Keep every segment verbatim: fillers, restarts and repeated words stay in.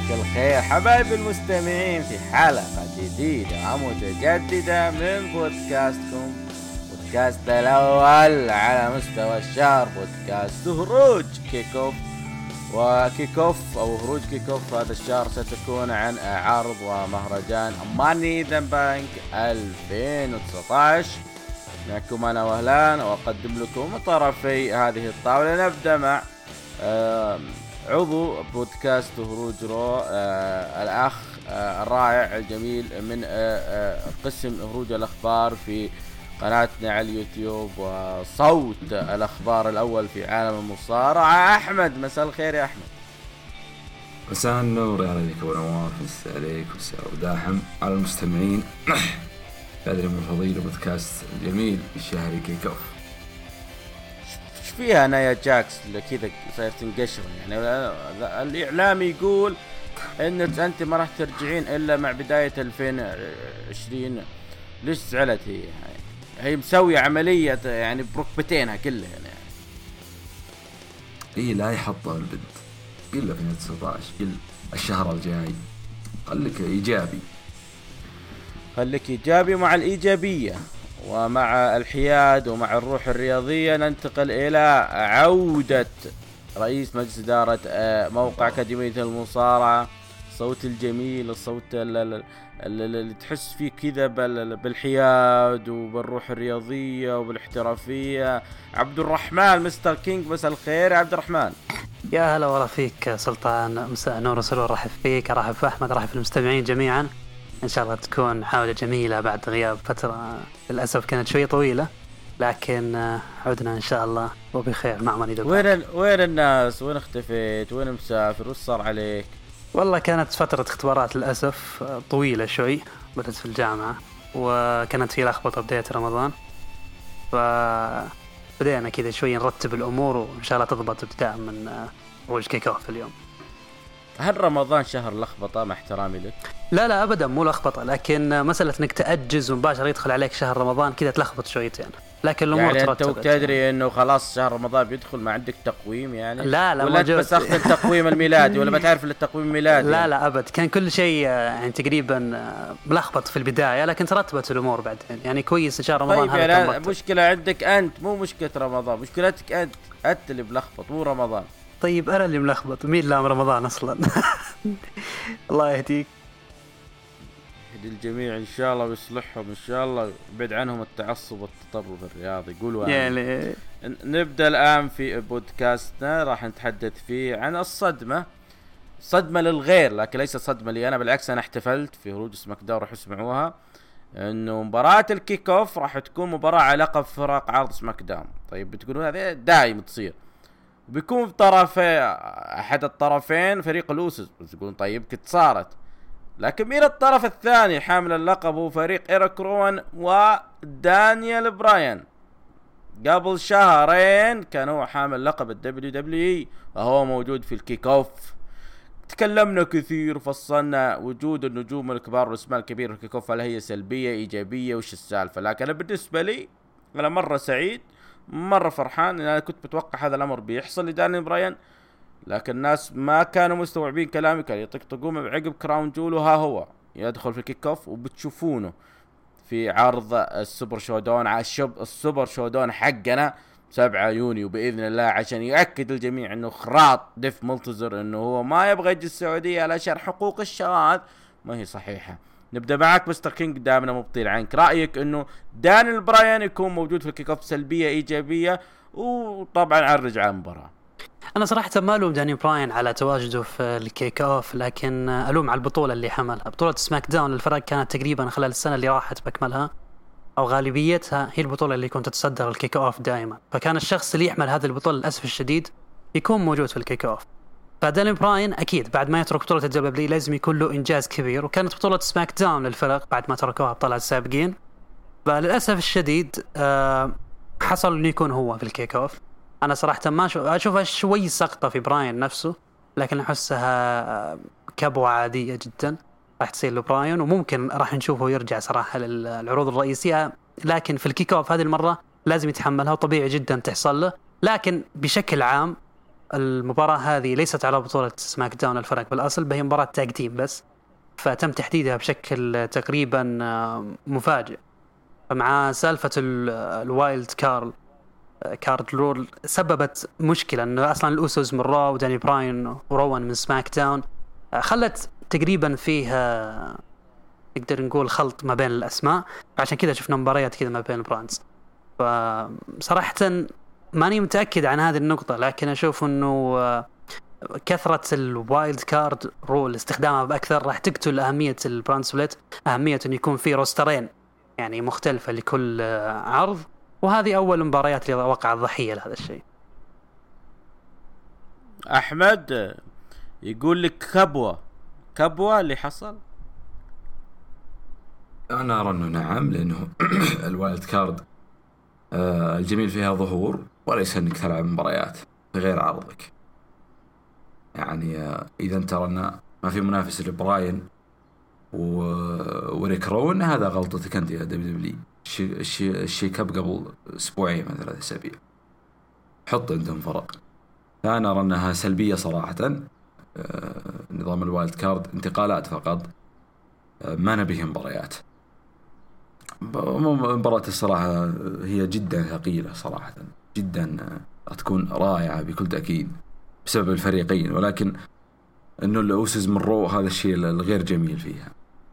الخير حبايب المستمعين في حلقة جديدة ومتجددة من بودكاستكم، بودكاست الأول على مستوى الشهر، بودكاست هروج كيكوف. وكيكوف أو هروج كيكوف هذا الشهر ستكون عن عرض ومهرجان ماني ذا بانك ألفين وتسعة عشر. معكم أنا وهلان وأقدم لكم طرفي هذه الطاولة. نبدأ مع آه عضو بودكاست هروج رو آه الأخ آه الرائع الجميل من آه آه قسم هروج الأخبار في قناتنا على اليوتيوب وصوت الأخبار الأول في عالم المصارعة، أحمد. مساء الخير يا أحمد. مساء النور يا عليك أبو نواف، مساء عليك ومساء وداحم على المستمعين هذا من فضيل بودكاست الجميل الشهري كيكوف. ايش فيها انا يا جاكس اللي كذا صاير تنقشر؟ يعني الاعلام يقول ان انت ما راح ترجعين الا مع بدايه ألفين وعشرين. ليش زعلت هي؟ هي مسويه عمليه يعني بركبتينها كلها يعني. ايه لا يحطها البنت الا في تسعة عشر الا الشهر الجاي. خليك ايجابي، خليك ايجابي. مع الايجابيه ومع الحياد ومع الروح الرياضية ننتقل إلى عودة رئيس مجلس إدارة موقع أكاديمية المصارعة، الصوت الجميل، الصوت اللي تحس فيه كذا بالحياد وبالروح الرياضية وبالاحترافية. عبد الرحمن مستر كينج، مساء الخير يا عبد الرحمن. يا هلا والله فيك سلطان، مساء نور وسرور. رحب فيك، رحب في أحمد، رحب في المستمعين جميعا. إن شاء الله تكون حاولة جميلة بعد غياب فترة للأسف كانت شوية طويلة، لكن عدنا إن شاء الله وبخير مع من يدوب. وين وين الناس؟ وين اختفيت؟ وين مسافر؟ وش صار عليك؟ والله كانت فترة اختبارات للأسف طويلة شوي، بدأت في الجامعة وكانت في لخبطة بداية رمضان، فبدأنا كذا شوي نرتب الأمور وإن شاء الله تضبط ابتداء من روج كيكوف اليوم. هل رمضان شهر لخبطة مع احترامي لك؟ لا لا أبدا مو لخبطة، لكن مسألة إنك تأجز ومباشرة يدخل عليك شهر رمضان كذا تلخبط شويتين يعني. لكن الأمور يعني ترتبت. أنت تدري يعني إنه خلاص شهر رمضان بيدخل ما عندك تقويم يعني؟ لا لا ولا بس أخذ التقويم الميلادي ولا بتعرف التقويم الميلادي؟ لا يعني. لا أبد، كان كل شيء يعني تقريبا ملخبط في البداية، لكن ترتبت الأمور بعدين يعني كويس. شهر رمضان طيب هذا يعني كان مشكلة عندك أنت، مو مشكلة رمضان، مشكلتك أنت أنت اللي بلخبط مو رمضان. طيب أنا اللي ملخبط، مين لام رمضان أصلا؟ الله يهديك. يهدي الجميع إن شاء الله ويصلحهم إن شاء الله، يبعد عنهم التعصب والتطرف الرياضي. يقولوا يعني نبدأ الآن في بودكاستنا، راح نتحدث فيه عن الصدمة، صدمة للغير لكن ليس صدمة لي أنا، بالعكس أنا احتفلت في هروج سماك داون، راح اسمعوها إنه مباراة الكيك أوف راح تكون مباراة على لقب فرق عرض سماك داون. طيب بتقولون هذا دايم تصير، بيكون في طرفي أحد الطرفين فريق الأوسس، بس يقولون طيب كنت صارت، لكن مين الطرف الثاني حامل اللقب؟ هو فريق إيريك روان ودانيال براين. قبل شهرين كان هو حامل لقب الدبليو دبليو اي وهو موجود في الكيك اوف. تكلمنا كثير، فصلنا وجود النجوم الكبار والاسماء الكبيرة في الكيك اوف، هل هي سلبية ايجابية وش السالفة؟ لكن أنا بالنسبة لي انا مرة سعيد، مرة فرحان. انا كنت بتوقع هذا الامر بيحصل لدانيال براين، لكن الناس ما كانوا مستوعبين كلامي، كانوا يطقطقون بعقب كراون جول وها هو يدخل في الكيك اوف، وبتشوفونه في عرض السوبر شودون على الشب السوبر شودون حقنا سبعة يونيو بإذن الله، عشان يأكد الجميع انه خراط ديف ملتزر انه هو ما يبغى يجي السعودية علشان حقوق الشواذ ما هي صحيحة. نبدأ معك مستر كينج، دائما مبطل عنك، رأيك انه دانيال براين يكون موجود في الكيك اوف سلبية ايجابية؟ وطبعا عن رجع المباراة. أنا صراحة ما ألوم داني براين على تواجده في الكيك أوف، لكن ألوم على البطولة اللي حملها. بطولة سماك داون للفرق كانت تقريبا خلال السنة اللي راحت بكملها أو غالبيتها هي البطولة اللي كنت تتصدر الكيك أوف دائما، فكان الشخص اللي يحمل هذه البطولة للأسف الشديد يكون موجود في الكيك أوف. فداني براين أكيد بعد ما يترك بطولة الدبليو لازم يكون له إنجاز كبير، وكانت بطولة سماك داون للفرق بعد ما تركوها أبطال السابقين، فللأسف الشديد حصل إنه يكون هو في الكيك أوف. أنا صراحة ما أشوفها شوي سقطة في براين نفسه، لكن أحسها كبوة عادية جدا راح تصير لبراين، وممكن راح نشوفه يرجع صراحة للعروض الرئيسية، لكن في الكيك أوف هذه المرة لازم يتحملها وطبيعي جدا تحصل له. لكن بشكل عام المباراة هذه ليست على بطولة سماك داون الفرق بالأصل، بهي مباراة تاج تيم بس، فتم تحديدها بشكل تقريبا مفاجئ. فمع سالفة الوايلد كارد كارد رول سببت مشكلة انه اصلا الأوسوس من رو وداني براين وروان من سماك داون، خلت تقريبا فيها نقدر نقول خلط ما بين الاسماء، عشان كذا شفنا مباريات كذا ما بين البراندز. فصراحة ماني متأكد عن هذه النقطة، لكن اشوف انه كثرة الوايلد كارد رول استخدامها بأكثر راح تقتل أهمية البراند سبليت، أهمية أن يكون في روسترين يعني مختلفة لكل عرض، وهذه أول مباريات اللي وقع الضحية لهذا الشيء. أحمد يقول لك كبوة كبوة اللي حصل. أنا أرى أنه نعم، لأنه الوايلد كارد آه الجميل فيها ظهور وليس أنك تلعب مباريات غير عرضك. يعني آه إذا انت رنا ما في منافس لبراين وريك رون، هذا غلطتك أنت يا دبليو دبليو. الشي الشي كاب قبل أسبوعين من ثلاثة أسابيع حط عندهم فرق. فأنا أرى أنها سلبية صراحة. آه نظام الوايلد كارد انتقالات فقط، آه ما نبيه مباريات. مباراة الصراحة هي جدا ثقيلة صراحة، جدا تكون رائعة بكل تأكيد بسبب الفريقين، ولكن انه الأوسز من رو هذا الشيء الغير جميل فيها.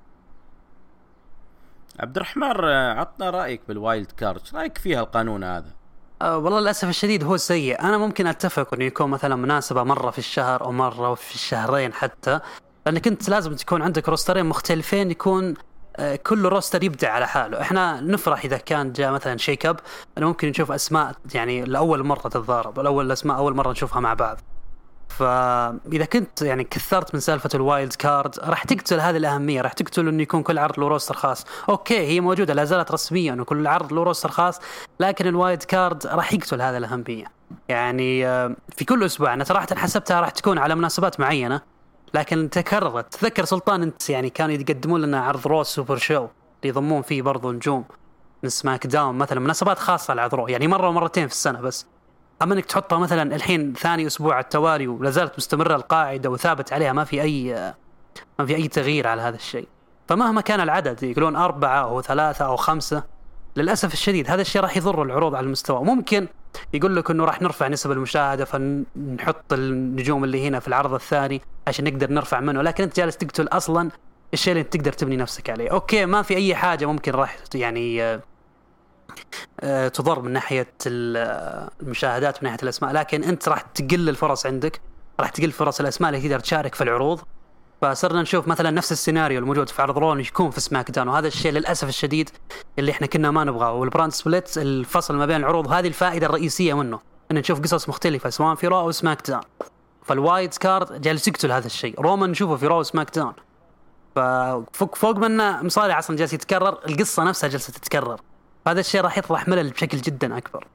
عبد الرحمن عطنا رأيك بالوايلد كارد، ايش رأيك فيها القانون هذا؟ أه والله للأسف الشديد هو سيء. أنا ممكن أتفق إنه يكون مثلا مناسبة مرة في الشهر أو مرة في الشهرين حتى، لأنك أنت لازم تكون عندك روسترين مختلفين، يكون كل روستر يبدع على حاله. احنا نفرح اذا كان جاء مثلا شيك اب، انا ممكن نشوف اسماء يعني لاول مره تتضارب، الاول الاسماء اول مره نشوفها مع بعض. فاذا كنت يعني كثرت من سالفه الوايلد كارد راح تقتل هذه الاهميه، راح تقتل انه يكون كل عرض له روستر خاص. اوكي هي موجوده لا زالت رسميا انه كل عرض له روستر خاص، لكن الوايلد كارد راح يقتل هذه الاهميه. يعني في كل اسبوع انا صراحه حسبتها راح تكون على مناسبات معينه، لكن تكررت. تذكر سلطان انت يعني كانوا يقدمون لنا عرض رو سوبر شو اللي يضمون فيه برضو نجوم من سماك داون مثلا، مناسبات خاصه لعرض رو يعني مره ومرتين في السنه بس. اما انك تحطها مثلا الحين ثاني اسبوع على التوالي ولا زالت مستمره القاعده وثابت عليها، ما في اي ما في اي تغيير على هذا الشيء. فمهما كان العدد يقولون أربعة أو ثلاثة أو خمسة، للأسف الشديد هذا الشيء راح يضر العروض على المستوى. ممكن يقول لك إنه راح نرفع نسب المشاهدة فنحط النجوم اللي هنا في العرض الثاني عشان نقدر نرفع منه، لكن أنت جالس تقتل أصلا الشيء اللي تقدر تبني نفسك عليه. أوكي ما في أي حاجة ممكن راح يعني تضر من ناحية المشاهدات من ناحية الأسماء، لكن أنت راح تقل الفرص عندك، راح تقل فرص الأسماء اللي تقدر تشارك في العروض. فصرنا نشوف مثلا نفس السيناريو الموجود في عرض رون يكون في سماك داون، وهذا الشيء للأسف الشديد اللي احنا كنا ما نبغاه. والبراند سبليت الفصل ما بين العروض هذه الفائدة الرئيسية منه، ان نشوف قصص مختلفة سواء في رو أو سماك داون. فالوايد كارد جالس يقتل هذا الشيء. رومان نشوفه في رو وسماك داون، ففوق فوق منه مصارع اصلا جالس يتكرر، القصة نفسها جالسة تتكرر، هذا الشيء راح يطرح ملل بشكل جدا أكبر.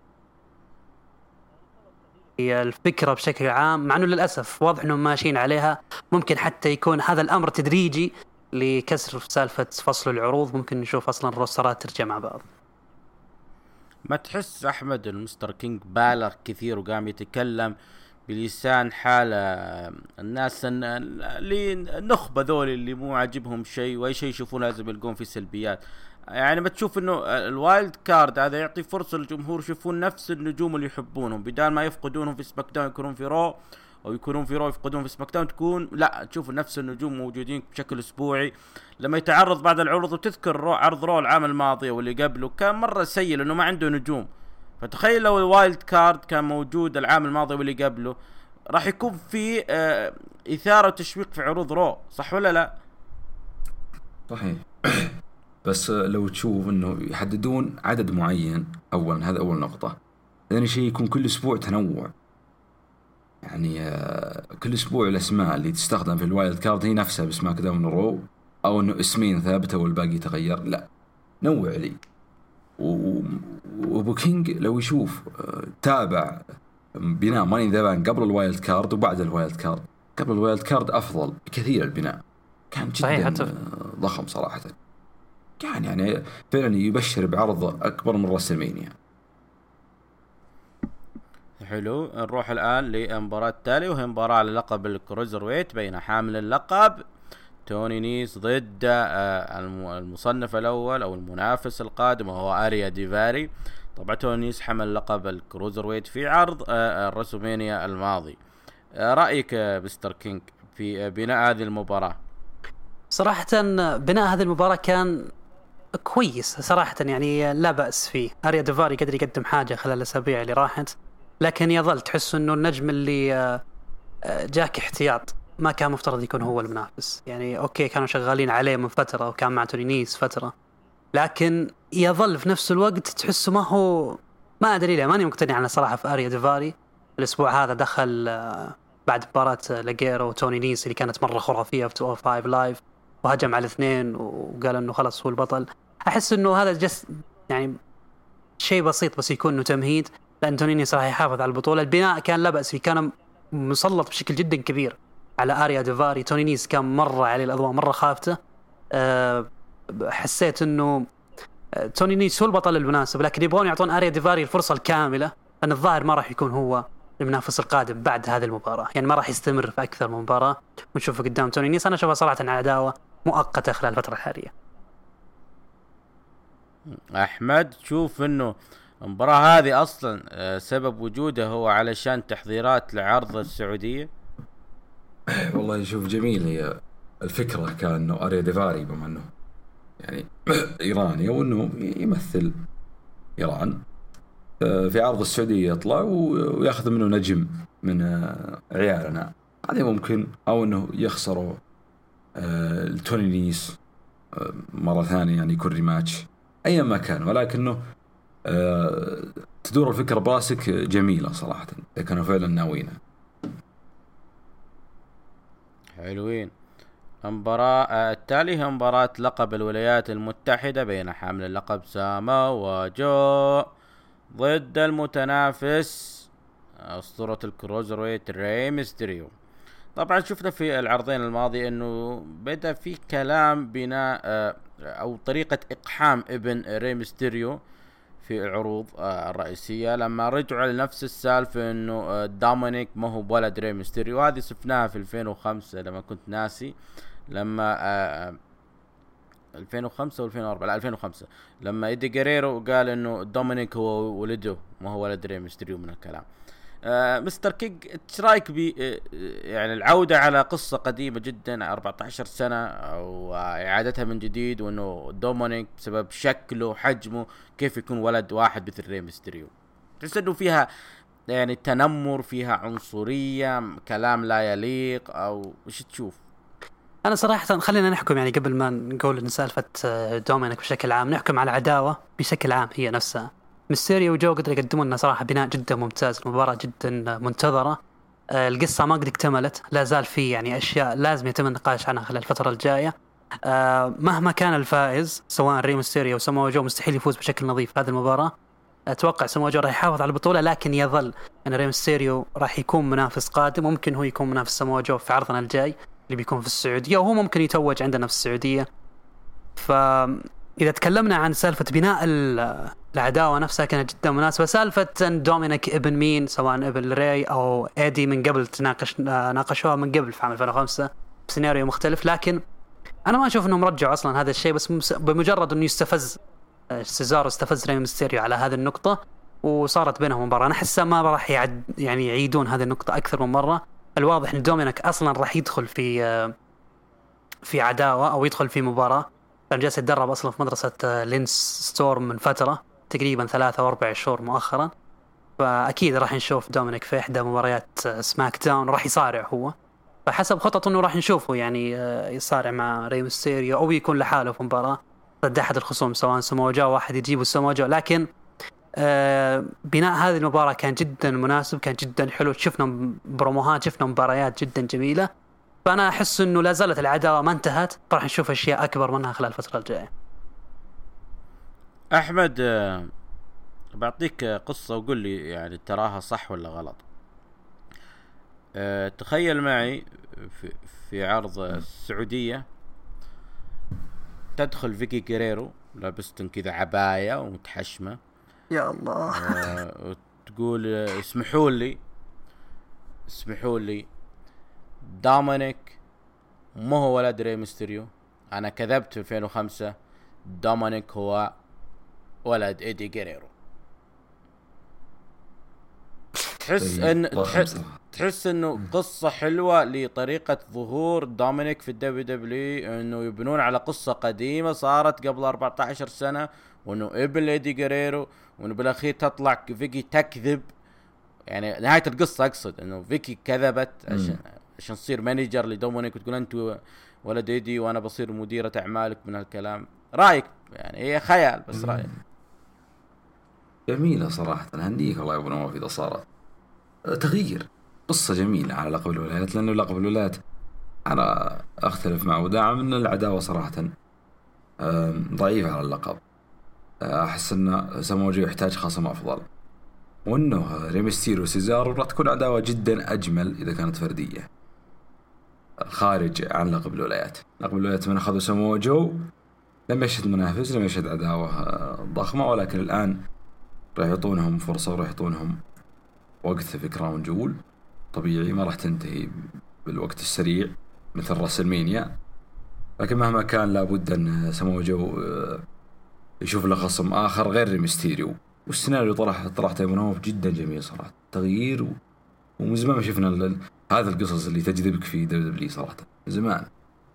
هي الفكرة بشكل عام مع أنه للأسف واضح أنهم ماشيين عليها، ممكن حتى يكون هذا الأمر تدريجي لكسر سالفة فصل العروض، ممكن نشوف أصلا الروسترات ترجع مع بعض. ما تحس أحمد المستر كينج بالغ كثير وقام يتكلم بلسان حال الناس اللي النخبة ذول اللي مو عاجبهم شيء وأي شيء يشوفون لازم يلقون فيه سلبيات؟ يعني ما تشوف انه الوايلد كارد هذا يعطي فرصة للجمهور يشوفون نفس النجوم اللي يحبونهم، بدال ما يفقدونهم في سماك داون يكونون في رو، او يكونون في رو يفقدون في سماك داون، تكون لا تشوف نفس النجوم موجودين بشكل اسبوعي. لما يتعرض بعد العروض وتذكر رو عرض رو العام الماضي واللي قبله كان مرة سيء لانه ما عنده نجوم. فتخيل لو الوايلد كارد كان موجود العام الماضي واللي قبله، راح يكون في اه اثارة وتشويق في عروض رو، صح ولا لا؟ صحيح. بس لو تشوف انه يحددون عدد معين، اولا هذا اول نقطة. ثاني شيء يكون كل اسبوع تنوع، يعني كل اسبوع الاسماء اللي تستخدم في الوايلد كارد هي نفسها بسماك داون رو، او انه اسمين ثابتة والباقي يتغير، لا نوع لي. وبوكينج لو يشوف تابع بناء ماني ذبان قبل الوايلد كارد وبعد الوايلد كارد، قبل الوايلد كارد افضل بكثير، البناء كان جدا ضخم صراحة، كان يعني فعلا يبشر بعرض أكبر من راسلمانيا. حلو. نروح الآن للمباراة التالية، وهي مباراة على لقب الكروزر ويت بين حامل اللقب توني نيس ضد المصنف الأول أو المنافس القادم وهو أريا ديفاري. طبعا توني نيس حمل لقب الكروزر ويت في عرض الرسومينيا الماضي. رأيك مستر كينج في بناء هذه المباراة؟ صراحة بناء هذه المباراة كان كويس صراحة، يعني لا بأس فيه. أريا ديفاري قدر يقدم حاجة خلال الأسابيع اللي راحت، لكن يظل تحس إنه النجم اللي جاك احتياط ما كان مفترض يكون هو المنافس. يعني أوكي كانوا شغالين عليه من فترة وكان مع توني نيس فترة، لكن يظل في نفس الوقت تحسه ما هو، ما أدري ليه ماني مقتنع أنا صراحة في أريا ديفاري. الأسبوع هذا دخل بعد مباراة لاجيرو وتوني نيس اللي كانت مرة خرافية في تو أو فايف لايف، وهجم على الاثنين وقال إنه خلاص هو البطل. أحس إنه هذا جس يعني شيء بسيط بس يكون إنه تمهيد، لأن توني نيس راح يحافظ على البطولة. البناء كان لا بأس فيه، كان مسلط بشكل جدا كبير على أريا ديفاري. توني نيس كان مرة عليه الأضواء، مرة خافته. أه حسيت إنه توني نيس هو البطل المناسب، لكن يبغون يعطون أريا ديفاري الفرصة الكاملة، لأن الظاهر ما راح يكون هو المنافس القادم بعد هذه المباراة. يعني ما راح يستمر في أكثر من مباراة ونشوفه قدام توني نيس. أنا أشوفها صراحة عداوة مؤقتة خلال الفترة الحالية. أحمد، شوف إنه المباراة هذه أصلا سبب وجوده هو علشان تحضيرات لعرض السعودية. والله شوف جميل، هي الفكرة كان إنه أريا ديفاري بما إنه يعني إيراني وإنه يمثل إيران في عرض السعودية يطلع ويأخذ منه نجم من عيالنا، هذا ممكن. أو إنه يخسروا التوني نيس مرة ثانية، يعني يكون ريماتش أي ما كان، ولكنه تدور الفكرة براسك جميلة صراحة إذا كانوا فعلا ناوينها. حلوين. المباراة التالية هي مباراة لقب الولايات المتحدة بين حامل اللقب ساما وجو ضد المتنافس أسطورة الكروزر ويت ري ميستيريو. طبعا شفنا في العرضين الماضي انه بدأ في كلام بناء او طريقة اقحام ابن ري ميستيريو في العروض الرئيسية، لما رجعوا لنفس السالفة انه دومينيك ما هو بولد ري ميستيريو. هذه شفناها في ألفين وخمسة لما كنت ناسي، لما ألفين وخمسة و2004 لا ألفين وخمسة لما ايدي جيريرو قال انه دومينيك هو ولده ما هو ولد ري ميستيريو من الكلام. آه مستر كينج، ايش رايك ب آه يعني العودة على قصة قديمة جدا أربعة عشر سنة او اعادتها من جديد، وانه دومينيك بسبب شكله حجمه كيف يكون ولد واحد مثل ري ميستيريو؟ تحس انه فيها يعني تنمر، فيها عنصرية، كلام لا يليق، او ايش تشوف؟ أنا صراحة خلينا نحكم يعني قبل ما نقول إن سالفة دومينيك بشكل عام، نحكم على العداوة بشكل عام هي نفسها. ميستيريو وجو قدروا يقدمون لنا صراحة بناء جدا ممتاز، المباراة جدا منتظرة. القصة ما قد اكتملت، لا زال في يعني أشياء لازم يتم النقاش عنها خلال الفترة الجاية. مهما كان الفائز سواء ري ميستيريو أو ساموا جو، مستحيل يفوز بشكل نظيف هذه المباراة. أتوقع ساموا جو راح يحافظ على البطولة، لكن يظل أن ري ميستيريو راح يكون منافس قادم. ممكن هو يكون منافس ساموا جو في عرضنا الجاي اللي بيكون في السعودية، وهو ممكن يتوج عندنا في السعودية. فإذا تكلمنا عن سالفة بناء العداوة نفسها كانت جدا مناسبة. سالفة أن دومينيك ابن مين، سواء ابن ري أو إيدي، من قبل تناقش ناقشوها من قبل في عام ألفين وخمسة بسيناريو مختلف، لكن أنا ما أشوف أنهم رجعوا أصلا هذا الشيء، بس بمجرد أنه يستفز سيزارو استفز ري ميستيريو على هذه النقطة وصارت بينهم مباراة. أنا أحسها ما راح يعد يعني يعيدون هذه النقطة أكثر من مرة. الواضح ان دومينيك اصلا راح يدخل في في عداوه او يدخل في مباراه، كان جالس يتدرب اصلا في مدرسه لينس ستورم من فتره تقريبا ثلاثة او اربع شهور مؤخرا. فاكيد راح نشوف دومينيك في احدى مباريات سماك داون، راح يصارع هو، فحسب خطط انه راح نشوفه يعني يصارع مع ري ميستيريو او يكون لحاله في مباراه ضد احد الخصوم، سواء ساموا جو واحد يجيبه ساموا جو. لكن آه بناء هذه المباراة كان جدا مناسب، كان جدا حلو. شفنا بروموهات، شفنا مباريات جدا جميلة. فأنا أحس أنه لا زالت العداوة ما انتهت، راح نشوف أشياء أكبر منها خلال الفترة الجاية. أحمد، آه بعطيك قصة وقول لي يعني تراها صح ولا غلط. آه تخيل معي في, في عرض السعودية تدخل فيكي جيريرو لابستن كذا عباية ومتحشمة، يا الله، تقول اسمحوا لي اسمحوا لي دومينيك مو هو ولد ري ميستيريو. انا كذبت في ألفين وخمسة، دومينيك هو ولد ايدي غيريرو. تحس ان تحس, تحس انه قصة حلوة لطريقة ظهور دومينيك في الدبليو دبليو، انه يبنون على قصة قديمة صارت قبل أربعة عشر سنة، وانه ابن ايدي غيريرو، وانه بالاخير تطلع فيكي تكذب. يعني نهاية القصة اقصد انه فيكي كذبت عشان عشان تصير مانجر لدومينيك، وتقول انت ولد ايدي وانا بصير مديرة اعمالك من هالكلام. رايك يعني هي خيال بس رايك. جميلة صراحة، هنديك الله يبارك ما في إذا صارت تغيير قصة جميلة على لقب الولايات، لأنه لقب الولايات أنا أختلف معه وداعم أن العداوة صراحة ضعيفة على اللقب. أحس أن سامو جو يحتاج خصم أفضل، وأنه ريمستيريو وسيزارو راح تكون عداوة جدا أجمل إذا كانت فردية خارج عن لقب الولايات. لقب الولايات من أخذوا سامو جو لم يشهد منافس، لم يشهد عداوة ضخمة، ولكن الآن راح يعطونهم فرصة وراح يعطونهم وقت في كراون جول طبيعي، ما راح تنتهي بالوقت السريع مثل راسلمانيا. لكن مهما كان لابد أن سامو جو يشوف له خصم آخر غير ريمستيريو. والسيناريو طرح طرح تيمونوف جدا جميل صراحة، تغيير، ومن زمان ما شفنا هذا القصص اللي تجذبك في دبليو دبليو صراحة زمان.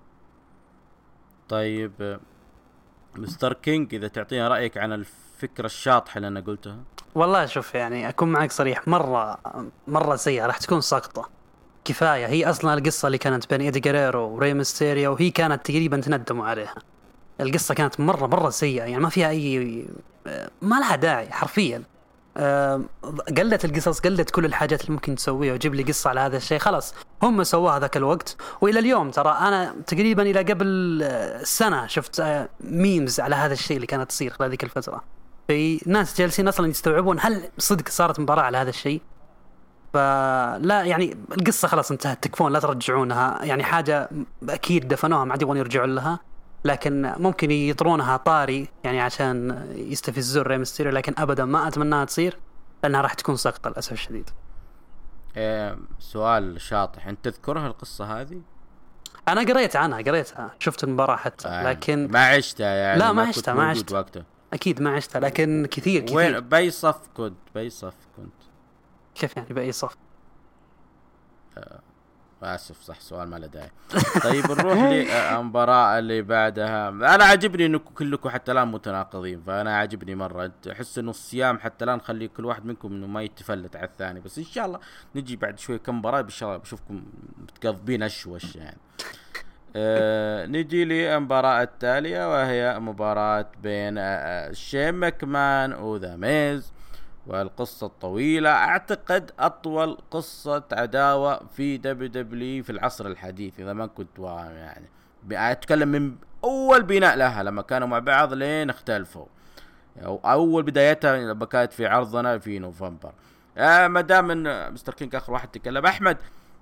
طيب مستر كينج، إذا تعطينا رأيك عن الفكرة الشاطحة اللي أنا قلتها. والله شوف يعني أكون معك صريح، مرة مرة سيئة، راح تكون سقطة كفاية. هي أصلا القصة اللي كانت بين إيدي غيريرو وري ميستيريو وهي كانت تقريبا تندموا عليها. القصة كانت مرة مرة سيئة، يعني ما فيها أي، ما لها داعي حرفيا. قلت القصص، قلت كل الحاجات اللي ممكن تسويها، وجيب لي قصة على هذا الشيء. خلاص هم سووها ذاك الوقت، وإلى اليوم ترى أنا تقريبا إلى قبل سنة شفت ميمز على هذا الشيء اللي كانت تصير خلال ذيك الفترة. في ناس جالسين أصلا يستوعبون هل صدق صارت مباراة على هذا الشيء. فلا يعني القصة خلاص انتهت، تكفون لا ترجعونها. يعني حاجة أكيد دفنوها ما عاد يبغون يرجعون لها، لكن ممكن يطرونها طاري يعني عشان يستفزون ري ميستيريو، لكن أبدا ما أتمناها تصير لأنها راح تكون سقطة للأسف الشديد. إيه سؤال شاطح، أنت تذكرها القصة هذه؟ أنا قريت عنها، قريتها، شفت المباراة حتى، لكن ما عشتها يعني. لا ما عشتها ما عشتها أكيد ما عشتها، لكن كثير كثير. وين بأي صف كنت؟ بأي صف كنت؟ كيف يعني بأي صف؟ آه. آسف صح، سؤال ما له داعي. طيب نروح للمباراة اللي بعدها. أنا عجبني إنكم كلكم حتى الآن متناقضين، فأنا عجبني مرة. أحس إنه الصيام حتى الآن خلي كل واحد منكم إنه ما يتفلت على الثاني، بس إن شاء الله نجي بعد شوي كم مباراة إن شاء الله بشوفكم متقضبين أشوش يعني. أه نجي للمباراة التالية، وهي مباراة بين أه شين ماكمان وذا ميز، والقصة الطويلة أعتقد أطول قصة عداوة في دبليو دبليو في العصر الحديث إذا ما كنت واهم. يعني أتكلم من أول بناء لها لما كانوا مع بعض لين اختلفوا، أو أول بدايتها لما كانت في عرضنا في نوفمبر. آه ما دام إن مستر كينج آخر واحد تكلم، أحمد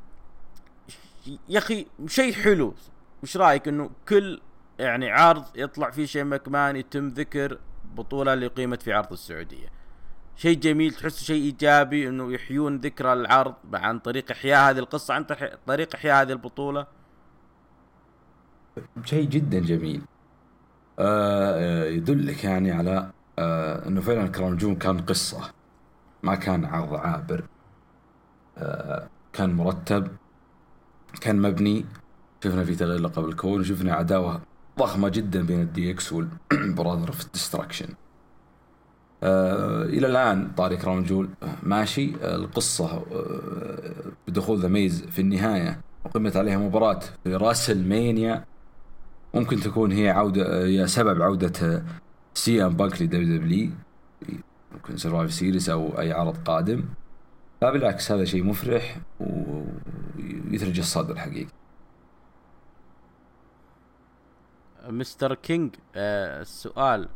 يا أخي شيء حلو، مش رأيك إنه كل يعني عرض يطلع فيه شين ماكمان يتم ذكر بطولة اللي قيمت في عرض السعودية؟ شيء جميل، تحس شيء إيجابي إنه يحيون ذكرى العرض عن طريق إحياء هذه القصة، عن طريق إحياء هذه البطولة. شيء جدا جميل. آه يدلك يعني على آه إنه فعلا كراون جول كان قصة، ما كان عرض عابر. آه كان مرتب، كان مبني. شفنا في تغيير لقب الكون، وشفنا عداوة ضخمة جدا بين الدي اكس والبراذر اوف ديستراكشن. آه إلى الآن طاري كراون جول ماشي. آه القصة آه بدخول ذا ميز في النهاية وقمت عليها مباراة في راسلمانيا، ممكن تكون هي عودة، هي سبب عودة سي ام بانك لدبليو دبليو، ممكن سرفايف سيريس أو أي عرض قادم. لا بالعكس، هذا شيء مفرح ويثلج الصدر حقيقي. مستر كينج آه السؤال،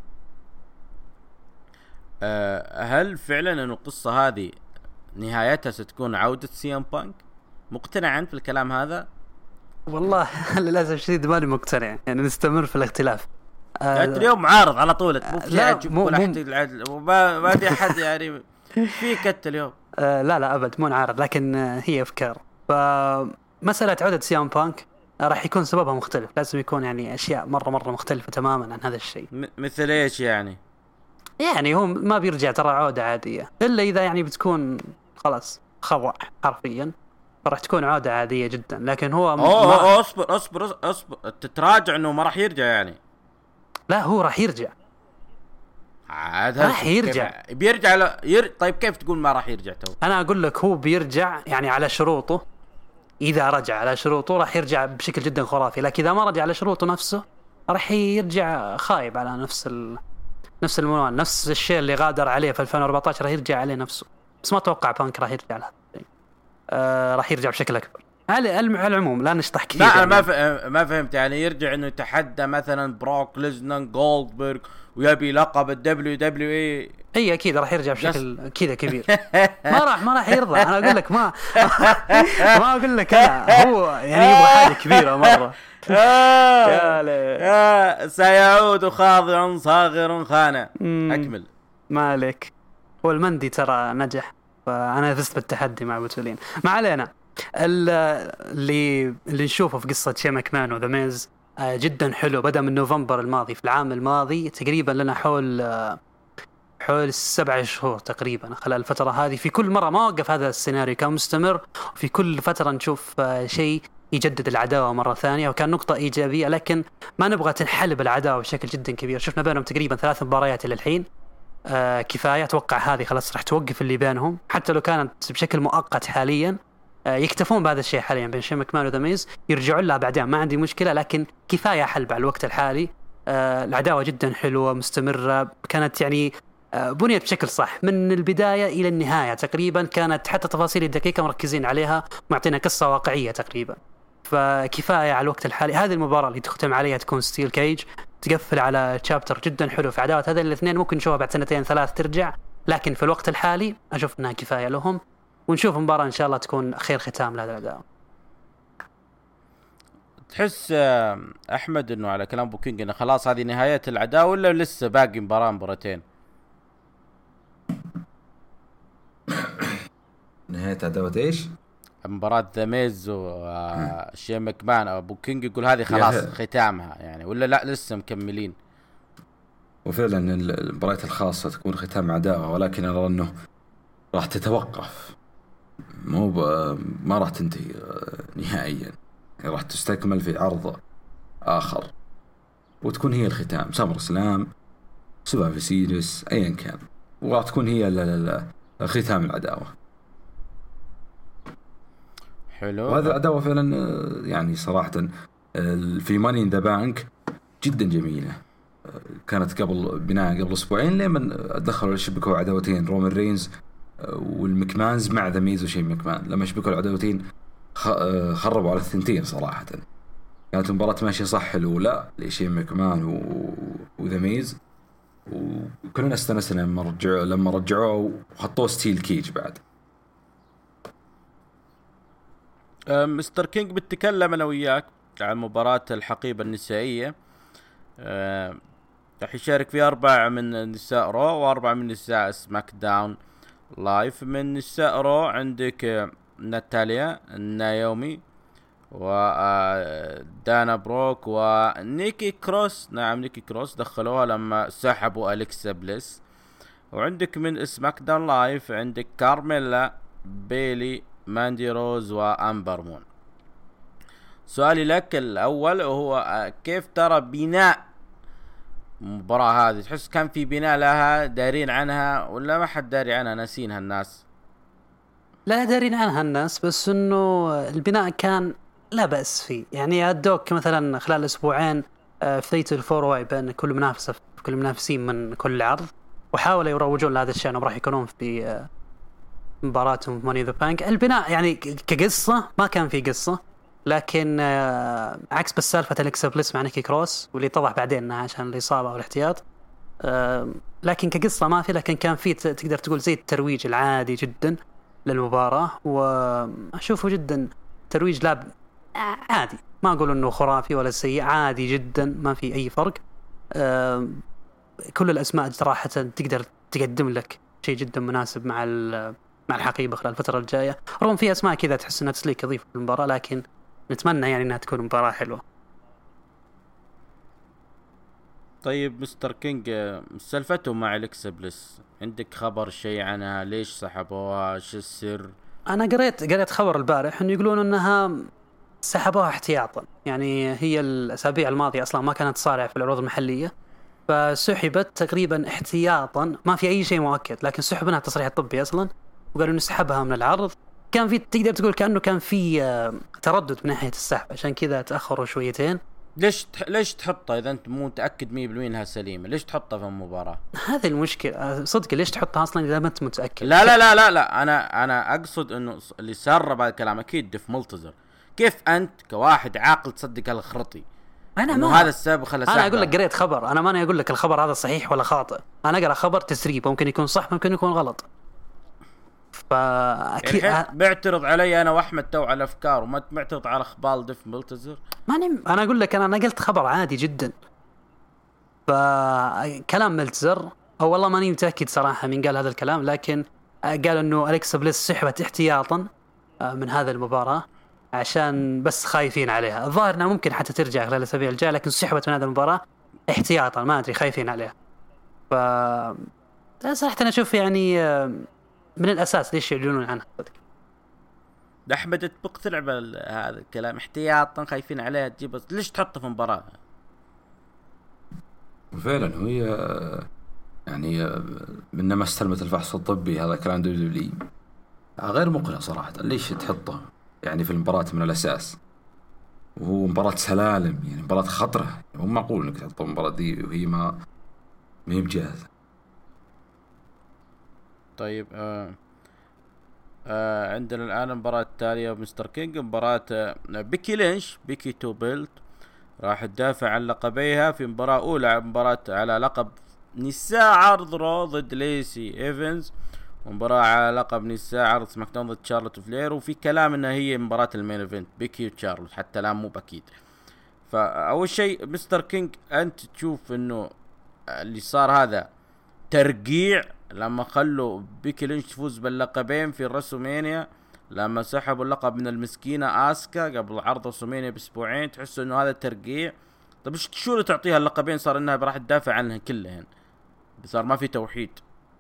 أه هل فعلا انه القصة هذه نهايتها ستكون عودة سي ام بانك؟ مقتنع انت بالكلام هذا؟ والله للاسف الشديد ماني مقتنع، يعني نستمر في الاختلاف. أه اليوم عارض على طول، مو في عجب ولا حد وما ما في احد يعني فيك انت اليوم؟ آه لا لا ابد مو نعارض، لكن آه هي افكار. فمساله عوده سي ام بانك آه راح يكون سببها مختلف، لازم يكون يعني اشياء مره مره مختلفه تماما عن هذا الشيء. م- مثل ايش يعني؟ يعني هو ما بيرجع ترى عوده عاديه، الا اذا يعني بتكون خلاص خضع حرفيا، فراح تكون عوده عاديه جدا. لكن هو اوه ما... أوه اصبر اصبر اصبر تتراجع انه ما راح يرجع يعني؟ لا هو راح يرجع، عاد راح يرجع. بيرجع ل... ير... طيب كيف تقول ما راح يرجع تو؟ انا اقول لك هو بيرجع يعني على شروطه، اذا رجع على شروطه راح يرجع بشكل جدا خرافي، لكن اذا ما رجع على شروطه نفسه راح يرجع خايب على نفس ال... نفس المنوال، نفس الشيء اللي غادر عليه في ألفين وأربعة عشر راح يرجع عليه نفسه. بس ما اتوقع بانك راح يرجع لهذا الشيء، آه راح يرجع بشكل اكبر. على العموم لا نشطح كثير. لا يعني. انا ما ف... ما فهمت يعني يرجع انه يتحدى مثلا بروك ليزنر جولدبرغ ويبي لقب الدبليو دبليو اي. اي اكيد راح يرجع بشكل كذا كبير. ما راح ما راح يرضى. انا اقول لك ما ما اقول لك انا هو يعني يبغى حاجه كبيره مره. آه سيعود خاضع صاغر خانع. اكمل. ما عليك. هو المندي ترى نجح، فانا فزت بالتحدي مع بوتولين. ما علينا. اللي اللي نشوفه في قصه شي ماكمان وذا ميز جدا حلو. بدا من نوفمبر الماضي في العام الماضي تقريبا، لنا حول حول سبعة شهور تقريبا. خلال الفتره هذه في كل مره ما وقف هذا السيناريو، كان مستمر. وفي كل فتره نشوف شيء يجدد العداوه مره ثانيه، وكان نقطه ايجابيه. لكن ما نبغى تنحلب العداوه بشكل جدا كبير. شفنا بينهم تقريبا ثلاث مباريات الى الحين. آه كفايه. اتوقع هذه خلاص راح توقف اللي بينهم، حتى لو كانت بشكل مؤقت حاليا. آه يكتفون بهذا الشيء حاليا بين شين ماكمان وذا ميز، يرجعون لها بعدين ما عندي مشكله، لكن كفايه حلب على الوقت الحالي. آه العداوه جدا حلوه مستمره، كانت يعني آه بنيت بشكل صح من البدايه الى النهايه تقريبا. كانت حتى تفاصيل الدقيقه مركزين عليها، معطينا قصه واقعيه تقريبا. فكفايه على الوقت الحالي. هذه المباراه اللي تختم عليها تكون ستيل كيج، تقفل على تشابتر جدا حلو في عداوه هذين الاثنين. ممكن نشوفها بعد سنتين ثلاث ترجع، لكن في الوقت الحالي اشوف انها كفايه لهم. ونشوف مباراه ان شاء الله تكون خير ختام لهذا العداوه. تحس احمد انه على كلام بوكينج انه خلاص هذه نهايه العداوه ولا لسه باقي مباراه مباراتين؟ نهايه عداوه ايش؟ مباراة ذا ميز وشين ماكمان او بوكينج يقول هذه خلاص ختامها يعني، ولا لا لسه مكملين؟ وفعلا المباريات الخاصة تكون ختام عداوة، ولكن أرى أنه راح تتوقف، مو ما راح تنتهي نهائيا، يعني راح تستكمل في عرض آخر وتكون هي الختام. سمر سلام، سبا سيريس، أيا كان، وراح تكون هي ختام العداوة. حلو. وهذا العداوة فعلا يعني صراحة في ماني ان ذا بانك جدا جميلة. كانت قبل بناء قبل اسبوعين لما دخلوا شبكوا عداوتين رومان رينز والمكمانز مع ذا ميز وشين ماكمان. لما شبكوا العداوتين خربوا على الثنتين صراحة. كانت المباراة ماشية صح الأولى لشين ماكمان وذا ميز، وكلنا استنسنا لما رجعوا لما رجعوا وحطوه ستيل كيج بعد. مستر كينج بتكلم انا وياك عن مباراة الحقيبة النسائية. أه راح يشارك فيها أربعة من نساء رو وأربعة من نساء سماك داون لايف. من نساء رو عندك ناتاليا، نايومي، ودانا بروك ونيكي كروس. نعم نيكي كروس دخلوها لما سحبوا أليكسا بليس. وعندك من سماك داون لايف عندك كارميلا، بيلي، ماندي روز وأمبر مون. سؤالي لك الأول هو كيف ترى بناء المباراة هذه؟ تحس كان في بناء لها دارين عنها ولا ما حد داري عنها ناسينها الناس؟ لا دارين عنها الناس، بس انه البناء كان لا بأس فيه. يعني ادوك مثلا خلال اسبوعين في فيت الفور واي بين كل منافسة في كل منافسين من كل عرض، وحاولوا يروجون لهذا الشيء انهم راح يكونون في مباراتهم ماني ذا بانك. البناء يعني كقصة ما كان في قصة، لكن عكس بس سالفة أليكسا بليس مع نيكي كروس واللي طلع بعدين عشان الإصابة والاحتياط. لكن كقصة ما في، لكن كان في تقدر تقول زي الترويج العادي جدا للمباراة، وأشوفه جدا ترويج لاب عادي. ما أقول إنه خرافي ولا سيء، عادي جدا ما في أي فرق. كل الأسماء صراحة تقدر تقدم لك شيء جدا مناسب مع مع الحقيبة خلال الفترة الجاية، رغم في أسماء كذا تحس إنها تسليك أضيف في المباراة، لكن نتمنى يعني إنها تكون مباراة حلوة. طيب مستر كينج، سالفتهم مع اليكسا بليس، عندك خبر شيء عنها؟ ليش سحبوها؟ شو السر؟ أنا قريت قريت خبر البارح إنه يقولون إنها سحبوها احتياطا، يعني هي الأسابيع الماضية أصلا ما كانت تصارع في العروض المحلية، فسحبت تقريبا احتياطا، ما في أي شيء مؤكد، لكن سحب منها التصريح الطبي أصلا، وقالوا نسحبها من العرض. كان في تقدر تقول كأنه كان في تردد من ناحية السحب، عشان كذا تأخروا شويتين. ليش تح... ليش تحطها اذا انت مو متاكد مية بالمية انها سليمه؟ ليش تحطها في المباراه؟ هذه المشكله صدق، ليش تحطها اصلا اذا ما انت متاكد؟ لا لا لا لا لا انا انا اقصد انه اللي سرب هذا الكلام اكيد دف ملتزر. كيف انت كواحد عاقل تصدق هالخرطي؟ انا ما هذا السبب خلى انا اقول لك قريت خبر، انا ما انا اقول لك الخبر هذا صحيح ولا خاطئ، انا اقرا خبر تسريب، ممكن يكون صح ممكن يكون غلط. فاكيد يعني بيعترض علي انا واحمد تو على افكار، وما معترض على اخبار دف ملتزر. ماني انا اقول لك انا نقلت خبر عادي جدا. فكلام ملتزر او والله ماني متاكد صراحه من قال هذا الكلام، لكن قال انه أليكسا بليس سحبت احتياطا من هذا المباراه عشان بس خايفين عليها. الظاهر انها ممكن حتى ترجع خلال الاسابيع الجايه، لكن سحبت من هذا المباراه احتياطا، ما ادري خايفين عليها. ف صراحه انا اشوف يعني من الاساس ليش يعلنون عنها صدق. احمد تبقى على هذا الكلام احتياطا خايفين عليها، تجيب ليش تحطه في مباراه؟ فعلا هي يعني من ما استلمت الفحص الطبي هذا كلام دولي غير مقنع صراحه. ليش تحطه يعني في المباراه من الاساس، وهو مباراه سلالم، يعني مباراه خطره، مو يعني معقول انك تحط المباراه دي وهي ما ما هي بجاهزه. طيب آه آه عندنا الان المباراه التاليه مستر كينج، مباراه آه بيكي لينش بيكي تو بيلت راح تدافع عن لقبيها في مباراه اولى، مباراه على لقب نساء عرض رو ضد ليسي ايفنز، ومباراه على لقب نساء عرض سماك داون ضد شارلوت فلير، وفي كلام انها هي مباراه المين ايفنت بيكي وشارلوت، حتى الان مو باكيد. فاول شيء مستر كينج، انت تشوف انه اللي صار هذا ترقيع لما خلوا بيكي لينش تفوز باللقبين في الرسومينيا، لما سحبوا اللقب من المسكينة آسكا قبل عرض رسومينيا باسبوعين، تحسوا انه هذا ترقيع؟ طب شو اللي تعطيها اللقبين صار انها راح تدافع عنها كلهن؟ صار ما في توحيد.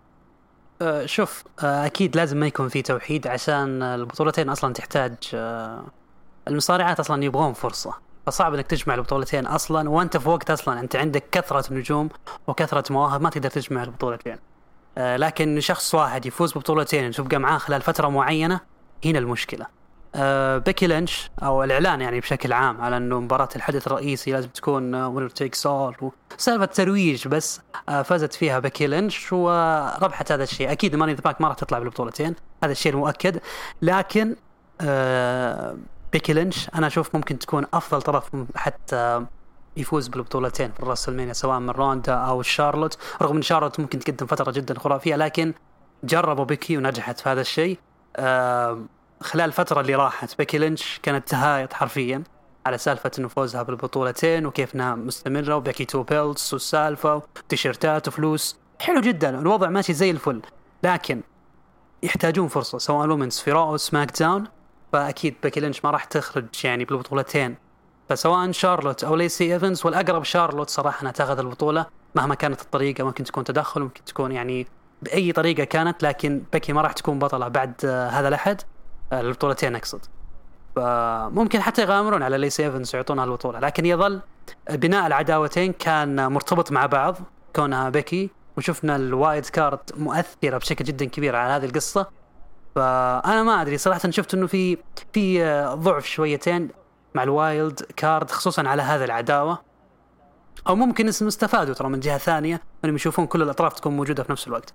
أه شوف أه اكيد لازم ما يكون في توحيد، عشان البطولتين اصلا تحتاج أه المصارعات اصلا يبغون فرصة، فصعب انك تجمع البطولتين اصلا وانت في وقت اصلا انت عندك كثرة نجوم وكثرة مواهب ما تقدر تجمع البطولتين. أه لكن شخص واحد يفوز ببطولتين تبقى معاه خلال فترة معينة، هنا المشكلة. أه بيكي لينش او الاعلان يعني بشكل عام على انه مباراة الحدث الرئيسي لازم تكون وينر تيكس اول وسالفة ترويج، بس أه فازت فيها بيكي لينش وربحت هذا الشيء. اكيد ماني ذا باك ما راح تطلع بالبطولتين، هذا الشيء المؤكد، لكن أه بيكي لينش انا اشوف ممكن تكون افضل طرف حتى يفوز بالبطولتين في الرسلمانيا، سواء من روندا او شارلوت، رغم ان شارلوت ممكن تقدم فترة جدا خرافية، لكن جربوا بيكي ونجحت في هذا الشيء. أه خلال الفترة اللي راحت بيكي لينش كانت تهايط حرفيا على سالفة انه فوزها بالبطولتين وكيف انها مستمرة وبيكي تو بيلتس والسالفة وتيشيرتات وفلوس، حلو جدا الوضع ماشي زي الفل، لكن يحتاجون فرصة سواء لومنز في راو سماك داون، فأكيد بيكي لينش ما راح تخرج يعني بالبطولتين، فسواء شارلوت أو ليسي إيفنز، والأقرب شارلوت صراحة أنها تاخذ البطولة مهما كانت الطريقة، ممكن تكون تدخل ممكن تكون يعني بأي طريقة كانت، لكن بيكي ما راح تكون بطلة بعد هذا الأحد البطولتين أقصد، فممكن حتى يغامرون على ليسي إيفنز ويعطونها البطولة، لكن يظل بناء العداوتين كان مرتبط مع بعض كونها بيكي، وشفنا الوايد كارد مؤثرة بشكل جدا كبير على هذه القصة. فأنا ما أدري صراحة، شفت إنه في في ضعف شويتين مع الوايلد كارد خصوصا على هذا العداوة، أو ممكن اسم استفادوا ترى من جهة ثانية إنهم يشوفون كل الأطراف تكون موجودة في نفس الوقت.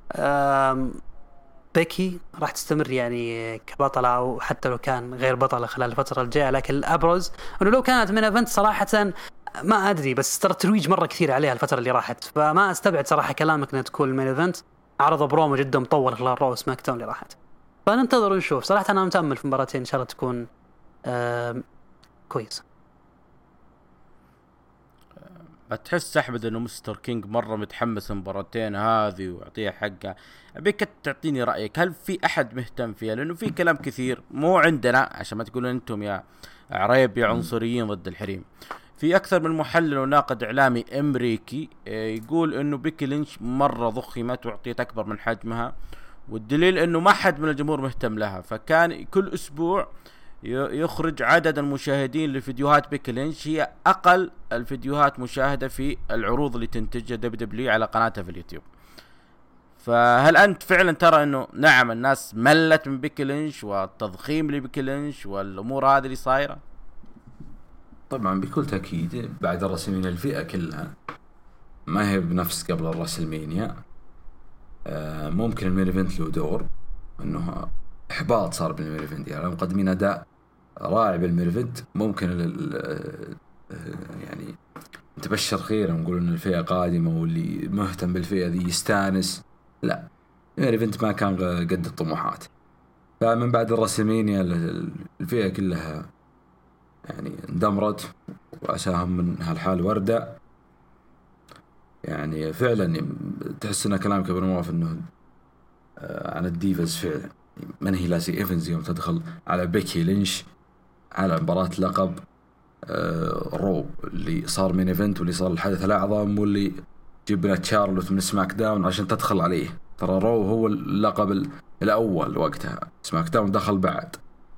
بيكي راح تستمر يعني كبطلة، أو حتى لو كان غير بطلة خلال الفترة الجاية، لكن الأبرز إنه لو كانت من إيفنت صراحة ما أدري، بس ترى ترويج مرة كثير عليها الفترة اللي راحت، فما أستبعد صراحة كلامك إنها تكون من إيفنت. عرض برومو جدا مطول خلال رو سماك داون اللي راحت، فننتظر ونشوف. صراحة أنا متأمل في مباراتين إن شاء الله تكون كويس. تحس احمد انه مستر كينج مره متحمس المباراتين هذه ويعطيها حقها. ابيك تعطيني رايك، هل في احد مهتم فيها؟ لانه في كلام كثير مو عندنا عشان ما تقولون انتم يا عريبي عنصريين ضد الحريم. في اكثر من محلل وناقد اعلامي امريكي يقول انه بيكي لينش مره ضخمت واعطيت اكبر من حجمها، والدليل انه ما حد من الجمهور مهتم لها. فكان كل اسبوع يخرج عدد المشاهدين لفيديوهات بيكي لينش هي اقل الفيديوهات مشاهده في العروض اللي تنتجها دبليو دبليو على قناتها في اليوتيوب. فهل انت فعلا ترى انه نعم الناس ملت من بيكي لينش والتضخيم لبيكي لينش والامور هذه اللي صايره؟ طبعا بكل تاكيد بعد الرسمين الفئه كلها ما هي بنفس قبل الرسلمانيا. آه ممكن المين ايفنت له دور انه احباط صار بالمين ايفنت، يعني مقدمين اداء رائع بالمين ايفنت، ممكن يعني نتبشر خير ونقول ان الفئه قادمه واللي مهتم بالفئه ذي يستانس. لا، المين ايفنت ما كان قد الطموحات. فمن بعد الرسلمانيا الفئه كلها يعني اندمرت وعساهم من هالحال وردة. يعني فعلا تحس ان كلامك ابو نواف انه عن الديفز فعلا. من هي لاسي ايفنز يوم تدخل على بيكي لينش على مباراة لقب رو اللي صار مين ايفنت واللي صار الحدث الاعظم واللي جبنا تشارلوت من سماك داون عشان تدخل عليه. ترى رو هو اللقب الاول وقتها، سماك داون دخل بعد.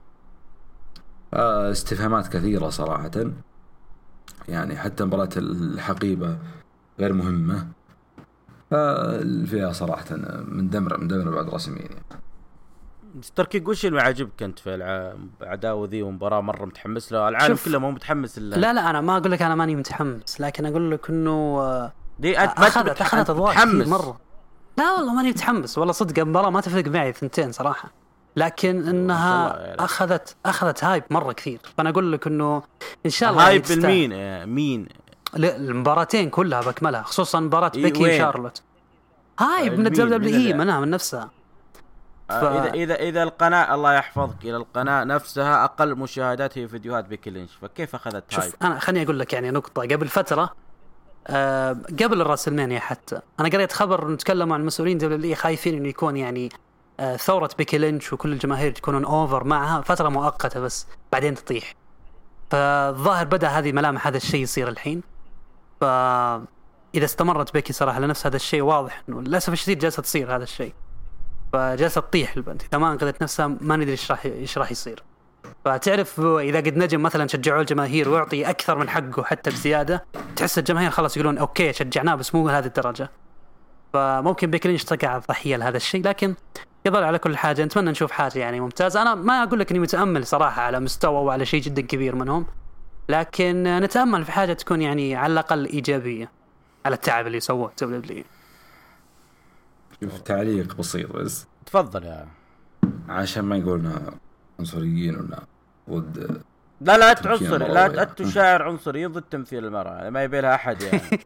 استفهامات كثيرة صراحة، يعني حتى مباراة الحقيبة غير مهمة. فالفئة صراحة من دمر من دمر بعد رسمينيا. مستر كينج وش اللي عجبك انت في العداوة ذي ومباراة مرة متحمس له؟ العالم كله مو متحمس إلا لا لا انا ما اقول لك انا ماني متحمس، لكن اقول لك انه دي اخذت اخذت اضواء كثير مرة. لا والله ماني متحمس والله صدق، المباراة ما تفرق معي ثنتين صراحة، لكن انها اخذت اخذت هايب مره كثير. فانا اقول لك انه ان شاء الله هايب بالمين مين المباراتين كلها بكملها، خصوصا مباراه إيه بيكي وشارلوت. هايب من الدبليو دبليو اي منها من نفسها. ف... اذا اذا اذا القناه الله يحفظك الى القناه نفسها اقل مشاهدات هي فيديوهات بيكي لينش، فكيف اخذت هايب؟ انا خليني اقول لك يعني نقطه قبل فتره أه قبل الراسلمانيا حتى انا قريت خبر نتكلموا عن المسؤولين دبليو دبليو اي خايفين انه يكون يعني ثورة بيكي لينش وكل الجماهير تكونون أوفر معها فترة مؤقتة بس بعدين تطيح. فالظاهر بدأ هذه ملامح هذا الشيء يصير الحين. فإذا استمرت بيكي صراحة لنفس هذا الشيء واضح إنه للأسف الشديد جالسة تصير هذا الشيء، فجالسة تطيح البنت. إذا ما أنقذت نفسها ما ندري إيش راح إيش راح يصير. فتعرف إذا قد نجم مثلا شجعوا الجماهير ويعطي أكثر من حقه حتى بزيادة، تحس الجماهير خلاص يقولون أوكي شجعناه بس مو هذه الدرجة. فممكن بيكي لينش تقع ضحية لهذا الشيء، لكن يظل على كل حاجة نتمنى نشوف حاجة يعني ممتازة. أنا ما أقول لك إني متأمل صراحة على مستوى وعلى شيء جدا كبير منهم، لكن نتأمل في حاجة تكون يعني على الأقل إيجابية على التعب اللي سووه دبليو دبليو. شوف تعليق بسيط بس تفضل يا عشان ما يقولنا عنصريين ولا ضد. لا لا أنت عنصري، لا أنت شاعر عنصري ضد تمثيل المرأة ما يبي لها أحد يعني.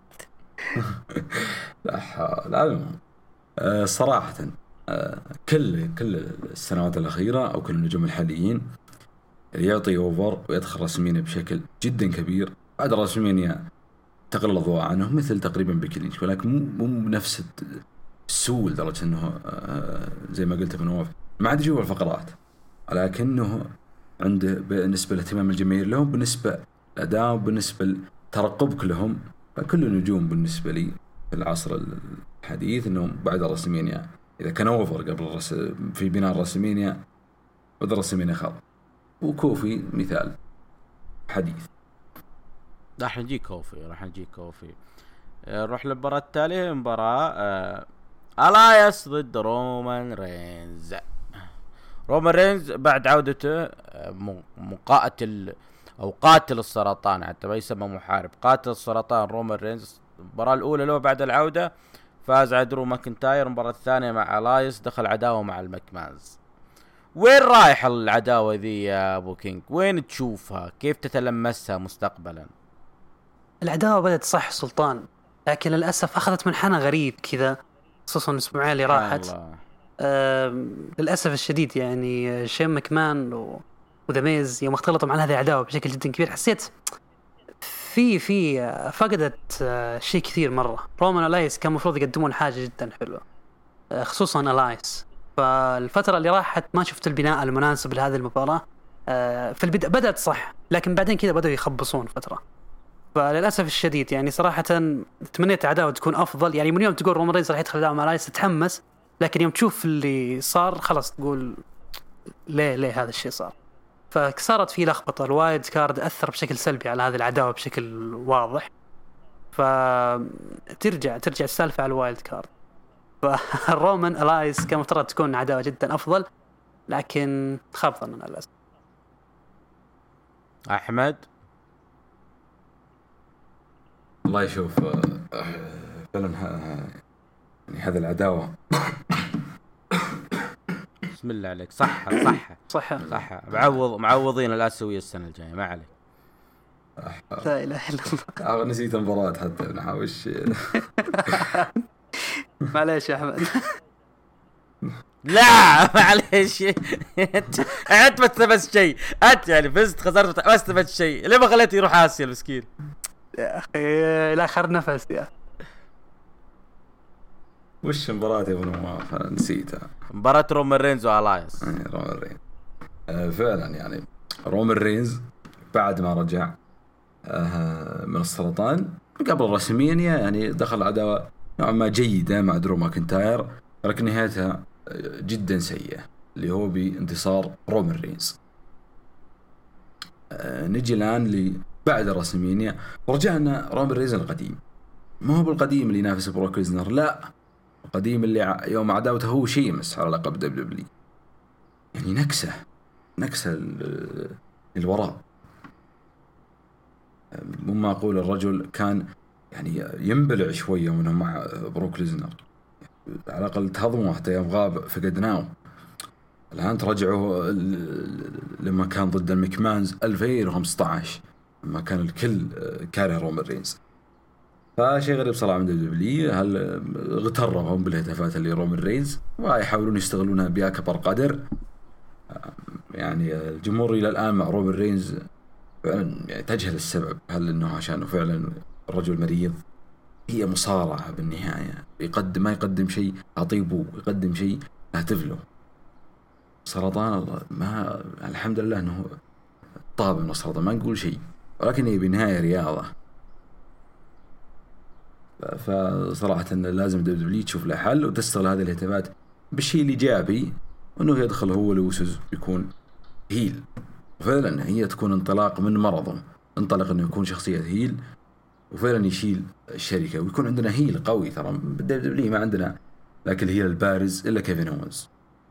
لا لا أه صراحة أه كل كل السنوات الأخيرة أو كل النجوم الحاليين اللي يعطي أوفر ويدخل رسمينيا بشكل جدا كبير بعد رسمينيا تقل الضوء عنه، مثل تقريبا بيكي لينش، ولكن مو مو بنفس السوء لدرجة أنه أه زي ما قلت بنواف ما عاد يجوا الفقرات، ولكنه عنده بالنسبة لاهتمام الجماهير لهم، بالنسبة لأداء، بالنسبة لترقبك لهم. فكل النجوم بالنسبة لي في العصر الحديث انهم بعد الرسمينيا اذا كان اوفر قبل الرس... في بناء الرسمينيا بعد الرسمينيا خاض. وكوفي مثال حديث. راح نجيك كوفي راح نجيك كوفي نروح للمباراة التالية، مباراة آه... الاياس ضد رومان رينز. رومان رينز بعد عودته مقاتل او قاتل السرطان، حتى ما يسمى محارب، قاتل السرطان رومان رينز. المباراة الاولى له بعد العودة فاز على درو ماكنتاير، المباراة الثانية مع الايس دخل عداوة مع المكمانز. وين رايح العداوة ذي يا ابو كينج؟ وين تشوفها؟ كيف تتلمسها مستقبلا؟ العداوة بدأت صح سلطان، لكن للأسف أخذت منحنى غريب كذا، خصوصا الأسبوعين اللي راحت. آه للأسف الشديد يعني شين ماكمان و... وذا ميز يوم اختلطوا مع هذه العداوة بشكل جدا كبير، حسيت في في فقدت شيء كثير مرة. رومان ألايس كان مفروض يقدمون حاجة جدا حلوة، خصوصا ألايس. فالفترة اللي راحت ما شفت البناء المناسب لهذه المباراة. في البدء بدأت صح، لكن بعدين كذا بدأوا يخبصون فترة. فللأسف الشديد يعني صراحة تمنيت عداوة تكون أفضل. يعني من يوم تقول رومان رينز راح يدخل عداوة مع ألايس تتحمس، لكن يوم تشوف اللي صار خلاص تقول ليه ليه هذا الشيء صار. فصارت في لخبطة. الوايلد كارد أثر بشكل سلبي على هذه العداوة بشكل واضح. فترجع ترجع السالفة على الوايلد كارد. فالرومان ألايس كان مفترض تكون عداوة جدا أفضل، لكن خاب ظننا للأسف. أحمد الله يشوف فعلا يعني هذا العداوة بسم الله عليك. صح صح صح صح. معوض معوضين الآسيوية السنة الجاية، ما عليك. لا إله إلا الله. نسيت المباراة حتى نحاوش. معليش يا أحمد. لا معليش. أنت ما استفدت شيء. أنت يعني فزت خسرت ما استفدت شيء. ليه ما خليته يروح آسيا المسكين يا أخي؟ لا خر نفس يا. وش مباراة يا ابن نواف؟ نسيتها. مباراة رومان رينز وألايس. رومان رينز آه فعلا يعني رومان رينز بعد ما رجع آه من السرطان قبل الرسمينيا يعني دخل عداوة نوعا ما جيدة مع درو ماكنتاير، لكن نهايتها جدا سيئة اللي هو بانتصار رومان رينز. آه نجي الآن لبعد الرسمينيا ورجعنا رومان رينز القديم، ما هو بالقديم اللي ينافس بروك ليزنر، لا القديم اللي يوم عداوته هو شيمس على لقب دبليو دبليو. يعني نكسة نكسة الوراء. مما أقول الرجل كان يعني ينبلع شوية منه مع بروك ليزنر، على الأقل تهضمه حتى يوم غاب فقدناه. الآن ترجعه لما كان ضد المكمانز ألفين وخمسة عشر لما كان الكل كاره رومان رينز. فشيء غريب صراحة من دبليو دبليو. هل اغترهم بالهتافات اللي رومان رينز ويحاولون يستغلونها بأكبر قدر؟ يعني الجمهور إلى الآن مع رومان رينز فعلا يعني تجهل السبب. هل إنه عشان فعلا الرجل مريض؟ هي مصارعة بالنهاية، يقدم ما يقدم شيء أعطيبه، يقدم شيء أهتف له. سرطان الله ما الحمد لله إنه طاب من السرطان، ما نقول شيء، ولكن هي بالنهاية رياضة. فصراحة لازم دبليو دبليو تشوف له حل وتستغل هذه الهتافات بالشيء الإيجابي، وإنه يدخل هو لوسوس يكون هيل. وفعلا هي تكون انطلاق من مرضه، انطلق إنه يكون شخصية هيل وفعلا يشيل الشركة ويكون عندنا هيل قوي. ترى بالدبليو دبليو ما عندنا لكن الهيل البارز إلا كيفن أوينز.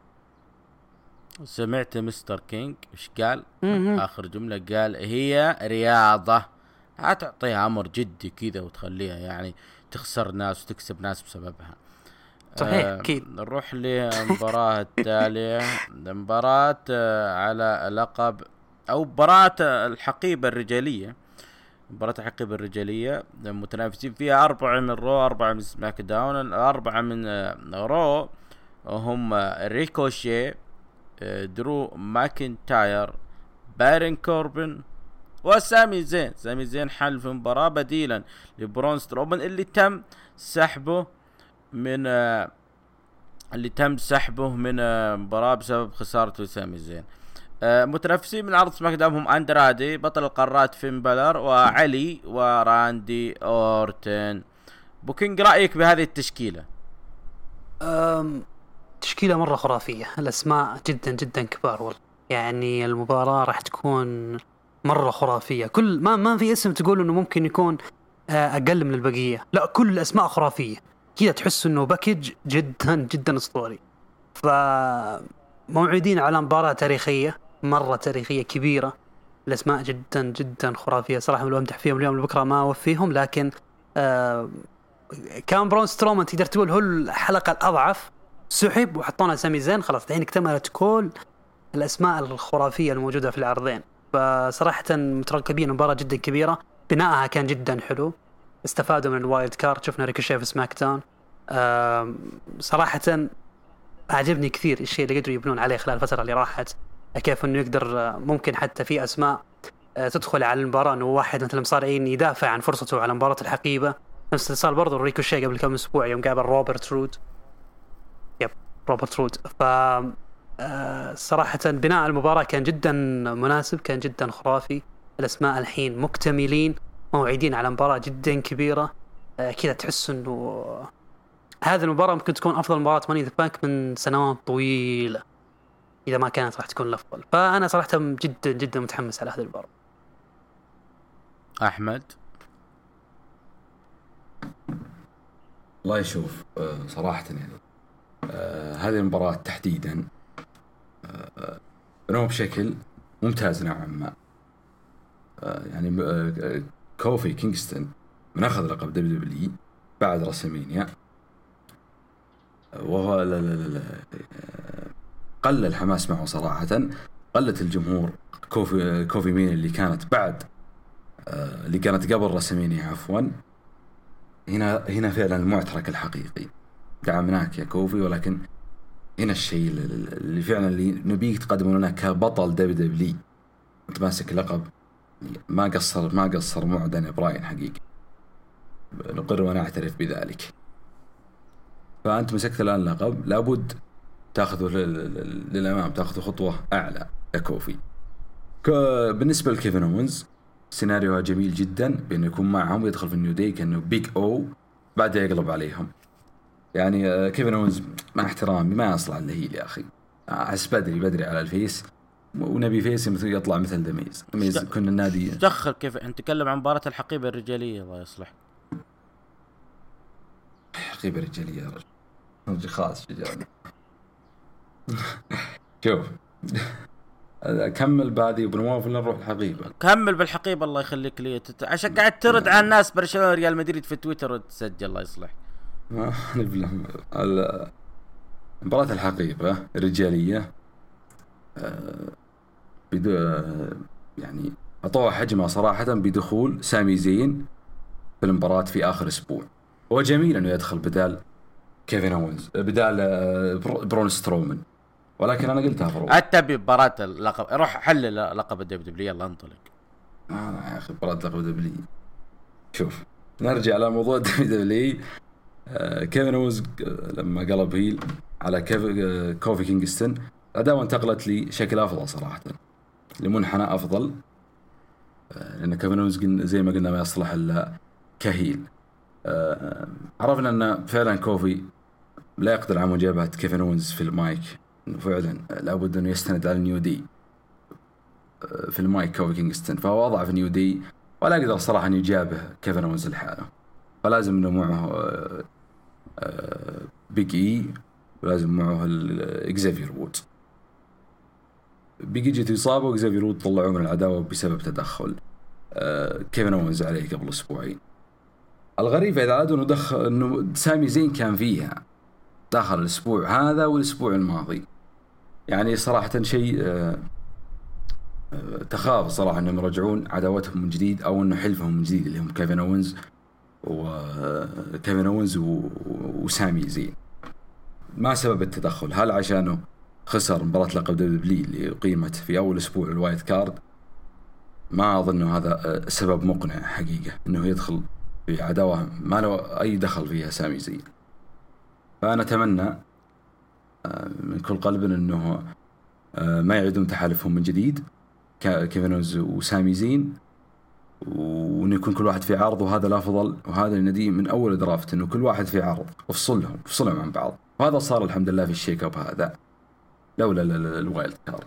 سمعت مستر كينج إيش قال؟ آخر جملة قال هي رياضة، هتعطيها أمر جدي كذا وتخليها يعني تخسر ناس وتكسب ناس بسببها. صحيح أكيد. آه نروح لمباراة التالية. مباراة آه على لقب أو مباراة الحقيبة الرجالية. مباراة الحقيبة الرجالية متنافسين فيها أربعة من رو، أربعة من سماك داون، أربعة من آه رو هم ريكوشي، آه درو ماكنتاير، بارين كوربن وسامي زين. سامي زين حل في مباراة بديلا لبرون سترومان اللي تم سحبه من آه اللي تم سحبه من آه مباراة بسبب خسارته سامي زين. آه متنافسين من عرض سماك داون هم أندرادي بطل القارات فين بالر وعلي وراندي أورتن. بوكينج رأيك بهذه التشكيلة؟ أم تشكيلة مرة خرافية، الأسماء جدا جدا كبار والله. يعني المباراة راح تكون مرة خرافية، كل ما ما في اسم تقول إنه ممكن يكون أقل من البقية، لا كل الأسماء خرافية كذا، تحس إنه باكج جدا جدا أسطوري. فموعدين على مباراة تاريخية مرة تاريخية كبيرة، الأسماء جدا جدا خرافية صراحة. لو أمدح فيهم اليوم لبكرة ما أوفيهم، لكن آه كان برون سترومان تقدر تقول هو الحلقة الأضعف، سحب وحطونا سامي زين، خلاص الحين اكتملت كل الأسماء الخرافية الموجودة في العرضين. فصراحة مترقبين مباراة جدا كبيرة، بناءها كان جدا حلو، استفادوا من الوايلد كارد، شفنا ريكوشي في سماك داون. صراحة أعجبني كثير الشيء اللي قدروا يبنون عليه خلال الفترة اللي راحت، كيف إنه يقدر ممكن حتى في أسماء آه، تدخل على المباراة انه واحد مثلا مصارعين يدافع عن فرصته على مباراة الحقيبة، نفس اللي صار برضو ريكوشي قبل كم اسبوع يوم قابل روبرت رود. يب روبرت رود. ف آه، صراحة بناء المباراة كان جدا مناسب، كان جدا خرافي. الاسماء الحين مكتملين، موعدين على مباراة جدا كبيرة. آه، كذا تحس انه هذه المباراة ممكن تكون افضل مباراة ماني ذا بانك من سنوات طويلة، اذا ما كانت راح تكون الافضل. فانا صراحة جدا جدا متحمس على هذه المباراة. احمد الله يشوف صراحة يعني آه هذه المباراة تحديدا آه بنوه بشكل ممتاز نوعا ما. آه يعني آه كوفي كينغستون من أخذ لقب دبليو دبليو بعد راسلمانيا، وهو لا لا لا قل الحماس معه صراحة، قلت الجمهور كوفي كوفي مين اللي كانت بعد آه اللي كانت قبل راسلمانيا عفوا. هنا هنا فعلا المعترك الحقيقي. دعمناك يا كوفي، ولكن هنا الشيء اللي فعلا اللي نبيك تقدمه لنا كبطل دبليو دبليو. انت ماسك لقب، ما قصر ما قصر مع داني براين حقيقي، نقر ونعترف بذلك. فانت مسكت الان لقب، لابد تاخذه للامام، تاخذه خطوه اعلى يا كوفي. بالنسبه لكيفن اونز سيناريوها جميل جدا، بأنه يكون معهم ويدخل في النيو داي كأنه بيج أو بعدها يقلب عليهم. يعني كيفن أونز مع احترامي ما يصلح الهيل يا أخي، أحس بدري بدري على الفيس، ونبي فيس يطلع مثل دميز دميز كنا النادي دخل. كيف أنت تتكلم عن مباراة الحقيبة الرجالية؟ الله يصلح. حقيبة الرجالية يا رجل، رجل خاص شجعني. شوف كمل بعدي وبنواف ولا نروح الحقيبة؟ كمل بالحقيبة الله يخليك لي تت... عشان قاعد ترد على الناس برشلونة ريال مدريد في تويتر وتسجل. الله يصلح. ما نبلهم مباراة الحقيبة الرجالية آه بدو يعني أعطوها حجمها صراحة بدخول سامي زين في المباراة في آخر أسبوع. هو جميل إنه يدخل بدال كيفن أونز، بدال آه برون سترومان، ولكن أنا قلتها فرو أتبي مباراة اللقب، روح حل لقب الدبليو دبليو. يلا انطلق. آه يا أخي مباراة لقب دبليو. شوف نرجع على موضوع دبليو دبليو. آه كيفن أونز لما قلب هيل على كيف آه كوفي كينغستون، العداوة انتقلت لي شكل أفضل صراحة، لمنحنى أفضل. آه لأن كيفن أونز زي ما قلنا ما يصلح إلا كهيل. آه عرفنا أن فعلا كوفي لا يقدر على مجابهة كيفن أونز في المايك، فعلا لابد انه يستند على نيو دي في المايك كوفي كينغستون، فهو وضع في نيو دي ولا يقدر صراحه ان يجابه كيفن اونز لحاله، فلازم انه معه بيج اي ولازم معه اكزافير وود. بيج اي جت اصابه واكزافير وود طلعوه من العداوه بسبب تدخل كيفن اونز عليه قبل اسبوعين. الغريب اذا عادوا انه دخل انه سامي زين كان فيها داخل الاسبوع هذا والاسبوع الماضي. يعني صراحة شيء أه أه تخاف صراحة انهم يرجعون عداوتهم من جديد او انه حلفهم من جديد اللي هم كيفن اونز وكيفن اونز وسامي زين. ما سبب التدخل؟ هل عشانه خسر مباراة لقب دبليو دبليو اللي قيمت في اول اسبوع الوايت كارد؟ ما اظن هذا سبب مقنع حقيقة انه يدخل في عداوة ما له اي دخل فيها سامي زين. فأنا أتمنى من كل قلب أنه ما يعيدون تحالفهم من جديد كيفن أونز وسامي زين، وأن يكون كل واحد في عرض، وهذا الأفضل. وهذا الندي من أول درافت أنه كل واحد في عرض وفصلهم فصلهم عن بعض، وهذا صار الحمد لله في الشيك أب هذا لولا الوايلد كارد.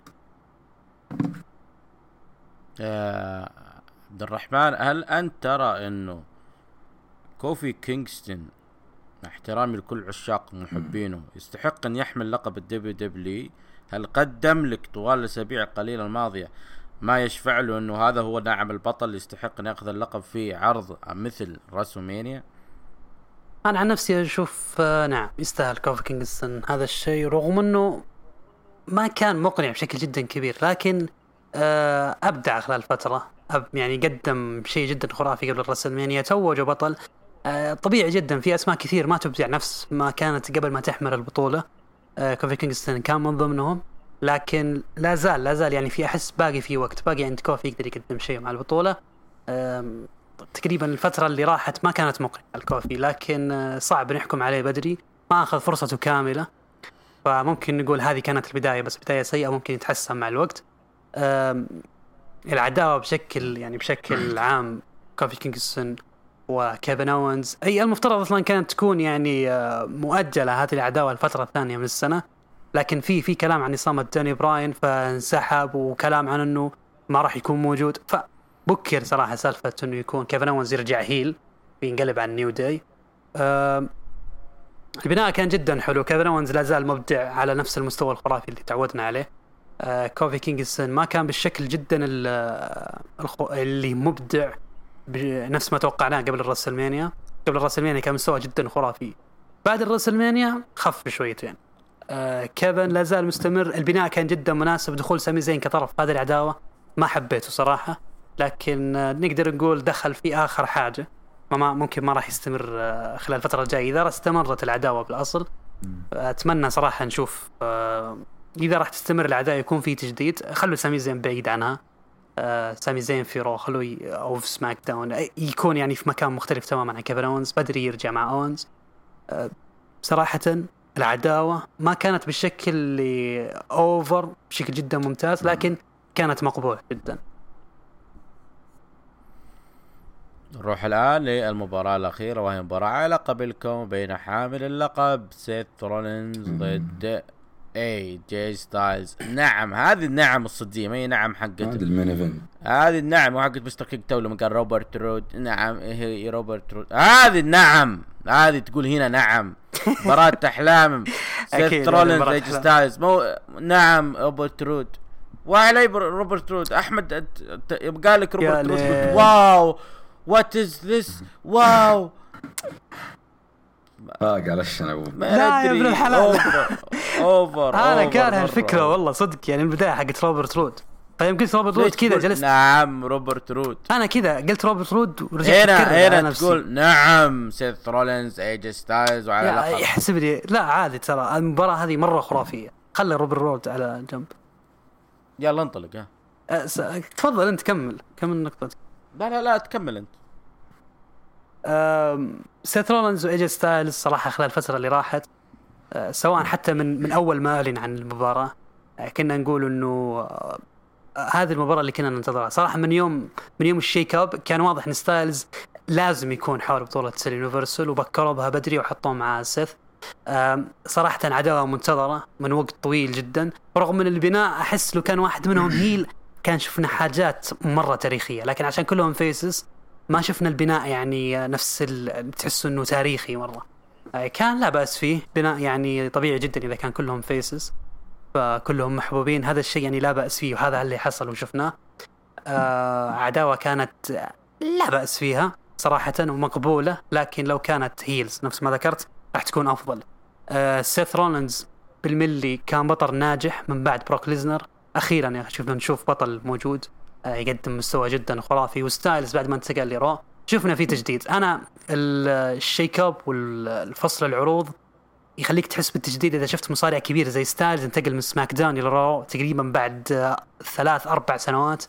يا عبد الرحمن، هل أنت ترى أنه كوفي كينغستون احترامي لكل عشاق محبينه يستحق ان يحمل لقب الدبليو دبليو؟ هل قدم لك طوال الاسابيع القليله الماضيه ما يشفع له انه هذا هو ناعم البطل اللي يستحق ان ياخذ اللقب في عرض مثل راسلمانيا؟ انا عن نفسي اشوف نعم يستاهل كوفي كينغستون هذا الشيء، رغم انه ما كان مقنع بشكل جدا كبير، لكن ابدع خلال الفتره. يعني قدم شيء جدا خرافي قبل راسلمانيا، توج بطل. طبيعي جدا في أسماء كثير ما تبدع نفس ما كانت قبل ما تحمل البطولة. كوفي كينغستون كان من ضمنهم، لكن لا زال لا زال يعني في أحس باقي في وقت، باقي عند كوفي يقدر يقدم شيء مع البطولة. تقريبا الفترة اللي راحت ما كانت مقنعة الكوفي، لكن صعب نحكم عليه بدري، ما أخذ فرصته كاملة، فممكن نقول هذه كانت البداية، بس بداية سيئة ممكن يتحسن مع الوقت. العداوة بشكل يعني بشكل عام كوفي كينغستون وكيفن أوينز أي المفترض أصلا كانت تكون يعني مؤجلة هذه العداوة الفترة الثانية من السنة، لكن في في كلام عن إصابة داني براين فانسحب، وكلام عن إنه ما راح يكون موجود، فبكر صراحة سالفة إنه يكون كيفن أوينز يرجع هيل بينقلب عن نيو داي. البناء كان جدا حلو، كيفن أوينز لا زال مبدع على نفس المستوى الخرافي اللي تعودنا عليه. كوفي كينغستون ما كان بالشكل جدا اللي مبدع بنفس ما توقعناه قبل الرسلمانيا. قبل الرسلمانيا كان مستوى جدا خرافي، بعد الرسلمانيا خف بشويتين. آه كيفن لا زال مستمر، البناء كان جدا مناسب، دخول سامي زين كطرف هذه العداوة ما حبيته صراحة، لكن آه نقدر نقول دخل في آخر حاجة، ما ممكن ما راح يستمر آه خلال الفترة الجاية إذا استمرت العداوة بالأصل. أتمنى صراحة نشوف آه إذا راح تستمر العداوة يكون في تجديد، خلوا سامي زين بعيد عنها، آه سامي زين في رو خلوه أو في سماك داون يكون يعني في مكان مختلف تماما عن كيفن أوينز، بدري يرجع مع أوينز. آه صراحة العداوة ما كانت بالشكل اللي أوفر بشكل جدا ممتاز، لكن كانت مقبولة جدا. نروح الآن للمباراة الأخيرة، وهي مباراة على قبلكم بين حامل اللقب سيث رولينز ضد اي جي ستايلز. نعم هذه النعم الصدية، ما هي نعم حقت هذه المين ايفنت، هذه النعم وحقت مستر كيك تو لما قال روبرت رود. نعم هي روبرت رود، هذه النعم هذه تقول هنا نعم مباراة أحلام سيث رولينز اي جي ستايلز. مو نعم روبرت رود وعلي روبرت رود. أحمد يبقى لك روبرت رود واو وات از ذس واو باق على الشنو. لا يا ابن الحلال اوفر اوفر انا كاره الفكره والله صدق، يعني البدايه حقت روبرت رود، طيب قلت روبرت رود كذا جلست نعم روبرت رود، انا كذا قلت روبرت رود ورجعت هنا هنا تقول نعم سيث رولينز اي جي ستايلز وعلى لقب. يحسب لي لا عادي، ترى المباراه هذه مره خرافيه، خلي روبرت رود على جنب. يلا انطلق. ها أس... تفضل انت كمل كمل نقطتك. لا لا لا تكمل انت. أم... سيث رولينز واي جي ستايلز صراحه خلال الفتره اللي راحت، أه سواء حتى من من اول ما اعلن عن المباراه أه كنا نقول انه أه هذه المباراه اللي كنا ننتظرها صراحه من يوم من يوم الشيك اب. كان واضح ان ستايلز لازم يكون حول بطوله اليونيفرسال، وبكروا بها بدري وحطوه مع سيث. صراحه عداوه منتظره من وقت طويل جدا، رغم من البناء احس لو كان واحد منهم هيل كان شفنا حاجات مره تاريخيه، لكن عشان كلهم فيسز ما شفنا البناء يعني نفس تحس انه تاريخي مره. كان لا باس فيه بناء يعني طبيعي جدا اذا كان كلهم فيسز فكلهم محبوبين، هذا الشيء يعني لا بأس فيه، وهذا اللي حصل وشفناه. آه عداوة كانت لا بأس فيها صراحة ومقبولة، لكن لو كانت هيلز نفس ما ذكرت راح تكون أفضل. آه سيث رولينز بالملي كان بطل ناجح من بعد بروك ليزنر، أخيرا يا شفنا نشوف بطل موجود آه يقدم مستوى جدا خرافي. وستايلز بعد ما انتقل لرو شفنا فيه تجديد. أنا الشيك اب والفصل العروض يخليك تحس بالتجديد إذا شفت مصارع كبير زي ستايلز انتقل من سماك داون إلى رو تقريبا بعد ثلاث أربع سنوات،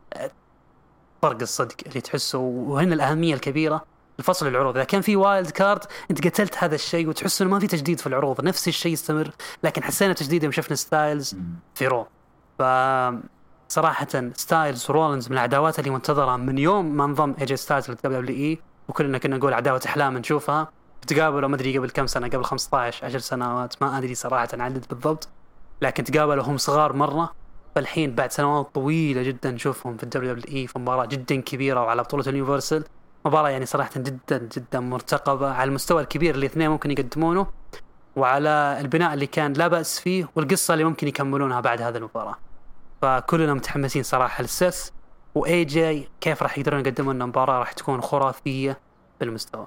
فرق الصدق اللي تحسه. وهنا الأهمية الكبيرة الفصل العروض، إذا كان في وايلد كارد أنت قتلت هذا الشيء وتحس إنه ما في تجديد في العروض، نفس الشيء يستمر، لكن حسينا تجديد يوم شفنا ستايلز في رو. فصراحة ستايلز ورولينز من العداوات اللي منتظرة من يوم ما انضم اي جي ستايلز للدبليو دبليو اي، وكلنا كنا نقول عداوة أحلام نشوفها. تقابلوا ما أدري قبل كم سنة، قبل خمسة عشر عشر سنوات ما أدري صراحة عدد بالضبط، لكن تقابلوا هم صغار مرة. فالحين بعد سنوات طويلة جدا نشوفهم في الدبليو دبليو اي في مباراة جدا كبيرة وعلى بطولة اليونيفرسال، مباراة يعني صراحة جدا جدا مرتقبة على المستوى الكبير اللي اثنين ممكن يقدمونه، وعلى البناء اللي كان لا بأس فيه، والقصة اللي ممكن يكملونها بعد هذا المباراة. فكلنا متحمسين صراحة للسيث واي جي كيف راح يقدرون يقدمون لنا مباراة راح تكون خرافية بالمستوى.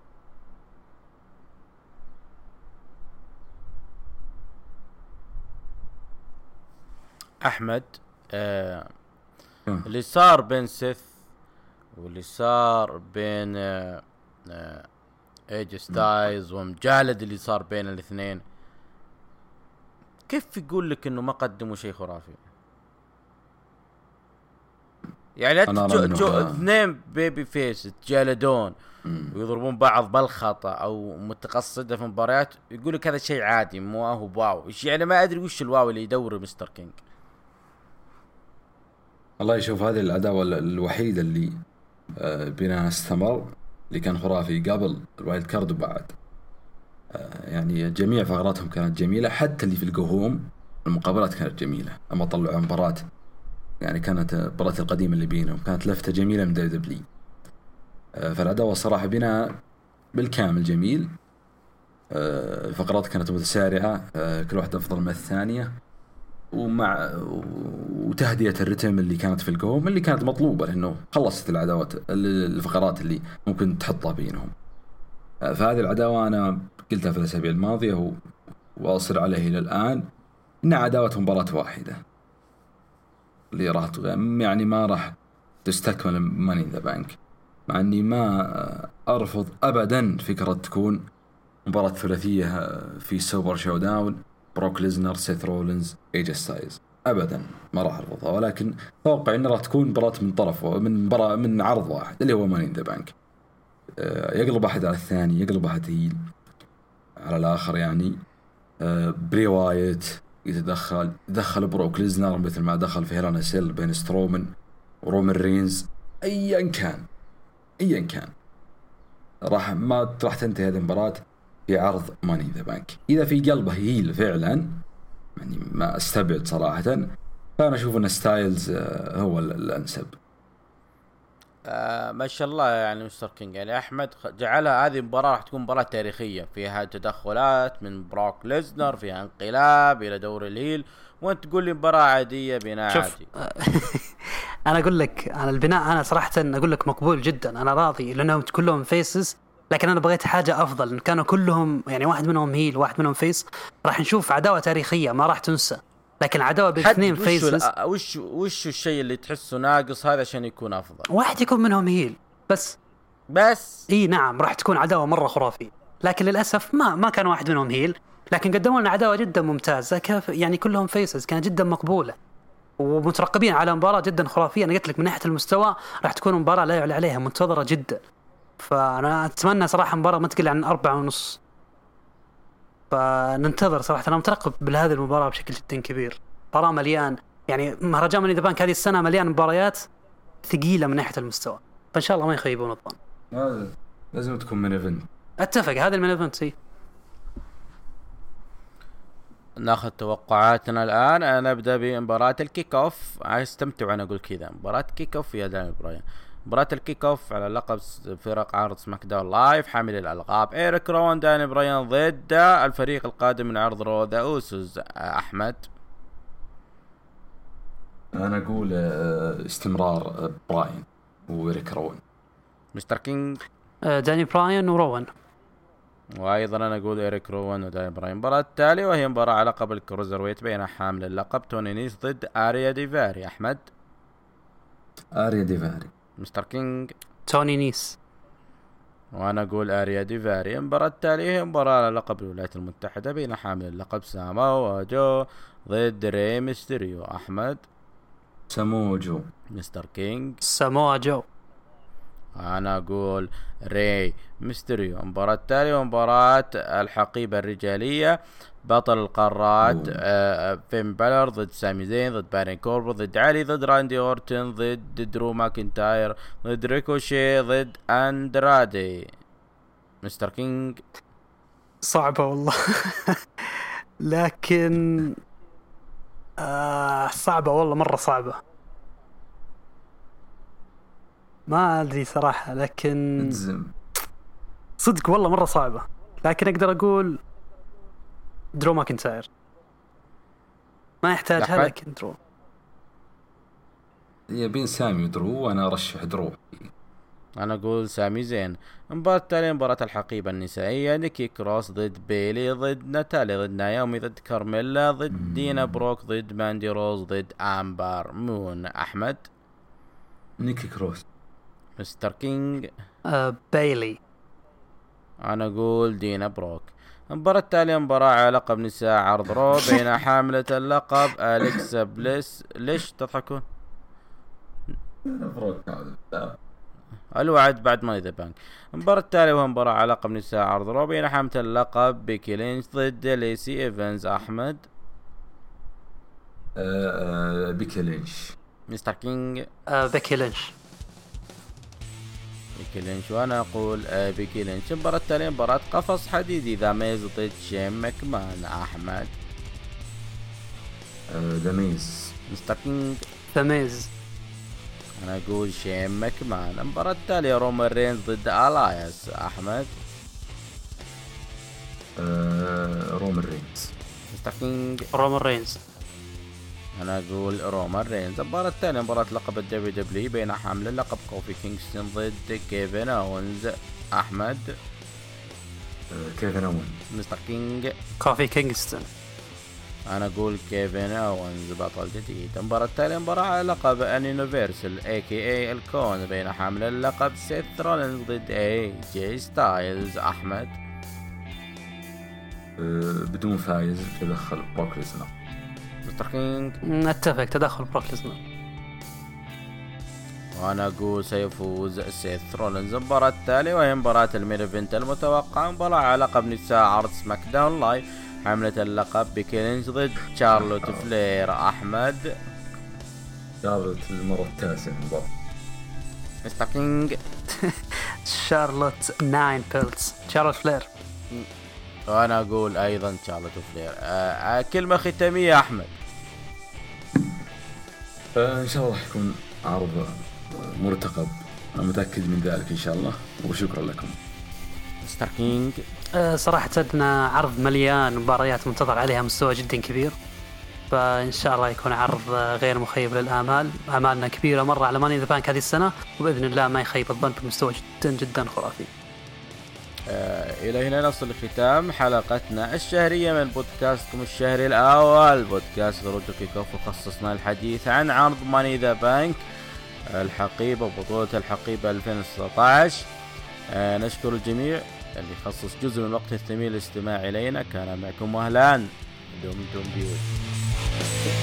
احمد آه اللي صار بين سيث واللي صار بين آه آه ايج ستايلز ومجالد اللي صار بين الاثنين كيف يقول لك انه ما قدموا شيء خرافي؟ يعني اثنين بيبي فيس تجالدون ويضربون بعض بالخطأ او متقصده في مباريات، يقول لك هذا شيء عادي مو هو واو. ايش يعني؟ ما ادري وش الواو اللي يدور مستر كينج. والله يشوف هذه العداوه الوحيده اللي بنا استمر اللي كان خرافي قبل الوايلد كارد وبعد. يعني جميع فقراتهم كانت جميله، حتى اللي في القهوم المقابلات كانت جميله. اما طلعوا مباراه يعني كانت مباراة القديمة اللي بينهم كانت لفتة جميلة من دبليو دبليو. فالعداوة الصراحة بنا بالكامل جميل. الفقرات كانت متسارعة، كل واحدة أفضل من الثانية، ومع وتهدية الرتم اللي كانت في القوم اللي كانت مطلوبة، لأنه خلصت العداوات الفقرات اللي ممكن تحطها بينهم. فهذه العداوة أنا قلتها في الأسابيع الماضية وأصر عليه إلى الآن إنها عداوة مباراة واحدة اللي راح يعني ما راح تستكمل ماني ذا بانك، مع اني ما ارفض ابدا فكرة تكون مباراة ثلاثية في سوبر شو داون، بروك ليزنر سيث رولينز ايج ستايلز، ابدا ما راح ارفضها. ولكن اتوقع ان راح تكون مباراة من طرف من مباراة من عرض واحد اللي هو ماني ذا بانك، يقلب احد على الثاني، يقلب احد هيل على الاخر. يعني بري وايت يتدخل يدخل بروك ليزنر مثل ما دخل في هيلانا سيل بين سترومن ورومان رينز. ايا كان ايا كان راح ما راح تنتهي هذه المباراة في عرض ماني ذا بانك. اذا في قلبه هيل فعلا يعني ما استبعد صراحة، فانا اشوف ان ستايلز هو الانسب. آه ما شاء الله يعني مستر كينج. يعني احمد جعلها هذه المباراه راح تكون مباراه تاريخيه فيها تدخلات من بروك ليزنر، فيها انقلاب الى دور الهيل، وانت تقول لي مباراه عاديه بناء عادي. انا اقول لك انا البناء انا صراحه اقول لك مقبول جدا، انا راضي لانهم كلهم فيسز، لكن انا بغيت حاجه افضل. ان كانوا كلهم يعني واحد منهم هيل واحد منهم فيس راح نشوف عداوه تاريخيه ما راح تنسى. لكن عداوه باثنين فيسز وش وش الشيء اللي تحسه ناقص هذا عشان يكون افضل؟ واحد يكون منهم هيل بس بس اي نعم راح تكون عداوه مره خرافيه، لكن للاسف ما ما كان واحد منهم هيل، لكن قدموا لنا عداوه جدا ممتازه. كيف يعني كلهم فيسز كانت جدا مقبوله ومترقبين على مباراه جدا خرافيه. انا قلت لك من ناحيه المستوى راح تكون مباراه لا يعلى عليها، منتظره جدا. فانا اتمنى صراحه مباراه ما تقل عن أربعة ونص، فننتظر صراحه. انا مترقب بهذه المباراه بشكل جدا كبير. مباراه مليان يعني مهرجان ماني ذا بانك هذه السنه مليان مباريات ثقيله من ناحيه المستوى، فان شاء الله ما يخيبون الظن. لازم تكون من ايفنت. اتفق هذا من ايفنت. سي ناخذ توقعاتنا الان. انا ابدا بمباراه الكيك اوف. استمتع وانا اقول كذا مباراه كيك اوف يا داني براين. مباراة الكيك اوف على لقب فرق عرض سماك داون لايف حامل الالقاب ايريك روان داني براين ضد الفريق القادم من عرض رو ذا اوسوس. احمد انا اقول استمرار براين وإيريك روان. مستر كينج داني براين وروان. وايضا انا اقول إيريك روان وداني براين. المباراة التالية وهي مباراة على لقب الكروزر ويت بين حامل اللقب توني نيس ضد اريا ديفاري. احمد اريا ديفاري. مستر كينج توني نيس. وانا اقول اريا ديفاري. المباراة التالية هي مباراة على لقب الولايات المتحدة بين حامل اللقب سامو جو ضد ري ميستيريو. احمد سامو جو. مستر كينج سامو جو. انا اقول ري ميستيريو. المباراة التالية ومباراة الحقيبة الرجالية بطل القارات آه فين بالر ضد سامي زين ضد بارين كوربو ضد علي ضد راندي اورتن ضد درو ماكنتاير ضد ريكوشي ضد اندرادي. مستر كينج صعبة والله لكن آه صعبة والله مرة صعبة، ما أدري صراحة، لكن صدق والله مرة صعبة. لكن أقدر أقول درو ماكنتاير، ما يحتاجها لكن درو. يبين سامي ودرو وأنا أرشح درو. أنا أقول سامي زين. مباراة التالية مباراة الحقيبة النسائية نيكي كروس ضد بيلي ضد ناتالي ضد نايومي ضد كارميلا ضد مم. دينا بروك ضد ماندي روز ضد أمبر مون. أحمد نيكي كروس. مستر كينج آه بيلي. أنا أقول دينا بروك. المباراة التالية مباراة على لقب نساء عرض رو بين حاملة اللقب أليكسا بليس. ليش تضحكون؟ الوعد بعد ماني ذا بانك. المباراة التالية وهي مباراة على لقب نساء عرض رو بين حاملة اللقب بيكي لينش ضد ليسي إيفنز. أحمد. أه أه بيكي لينش. مستر كينج. أه بيكي لينش. بيكي لينش وانا اقول أه بيكي لينش. المباراة التالية مباراة قفص حديدي ذا ميز ضد شين ماكمان. أحمد. أه ذا ميز. مستر كينج. ذا ميز. انا اقول شين ماكمان. المباراة التالية رومان رينز ضد الاياس. أحمد. أه رومان رينز. مستر كينج. رومان رينز. انا اقول رومان رينز. المباراة الثانية مباراة لقب الدبليو دبليو بين حامل اللقب كوفي كينغستون ضد كيفن اونز. احمد. أه كيفن اونز. مستر كينج. كوفي كينغستون. انا اقول كيفن اونز بطل جديد. المباراة التالية مباراة على لقب ان يونيفرسال اي كي اي الكون بين حامل اللقب سيث رولينز ضد اي جي ستايلز. احمد. أه بدون فايز تدخل بروك ليزنر. مستر كينج. نتفق تدخل بروك ليزنر. وانا اقول سيفوز سيث رولينز. المباراة التالية وهي مباراة المين ايفنت المتوقع مباراة على لقب نساء عرض سماك داون لايف حملة اللقب بيكي لينش ضد شارلوت فلير. احمد. شارلوت المرة التاسعة المباراة. مستر كينج. شارلوت ناين بيلتس. شارلوت فلير. وانا اقول ايضا شارلوت فلير. آه آه كلمة ختامية احمد. ان شاء الله يكون عرض مرتقب، انا متاكد من ذلك ان شاء الله، وشكرا لكم. مستر كينج. أه صراحه عندنا عرض مليان مباريات منتظر عليها مستوى جدا كبير، فان شاء الله يكون عرض غير مخيب للامال. امالنا كبيره مره على ماني ذا بانك هذه السنه، وباذن الله ما يخيب الظن بمستوى جدا جدا خرافي. آه إلى هنا نصل لختام حلقتنا الشهرية من بودكاستكم الشهري الأول بودكاست رودو كيك أوف، وخصصنا الحديث عن عرض ماني ذا بانك الحقيبة وبطولة الحقيبة ألفين وتسعة عشر. آه نشكر الجميع اللي خصص جزء من وقت الثمين للاستماع إلينا. كان معكم وهلان دمتم بيوت.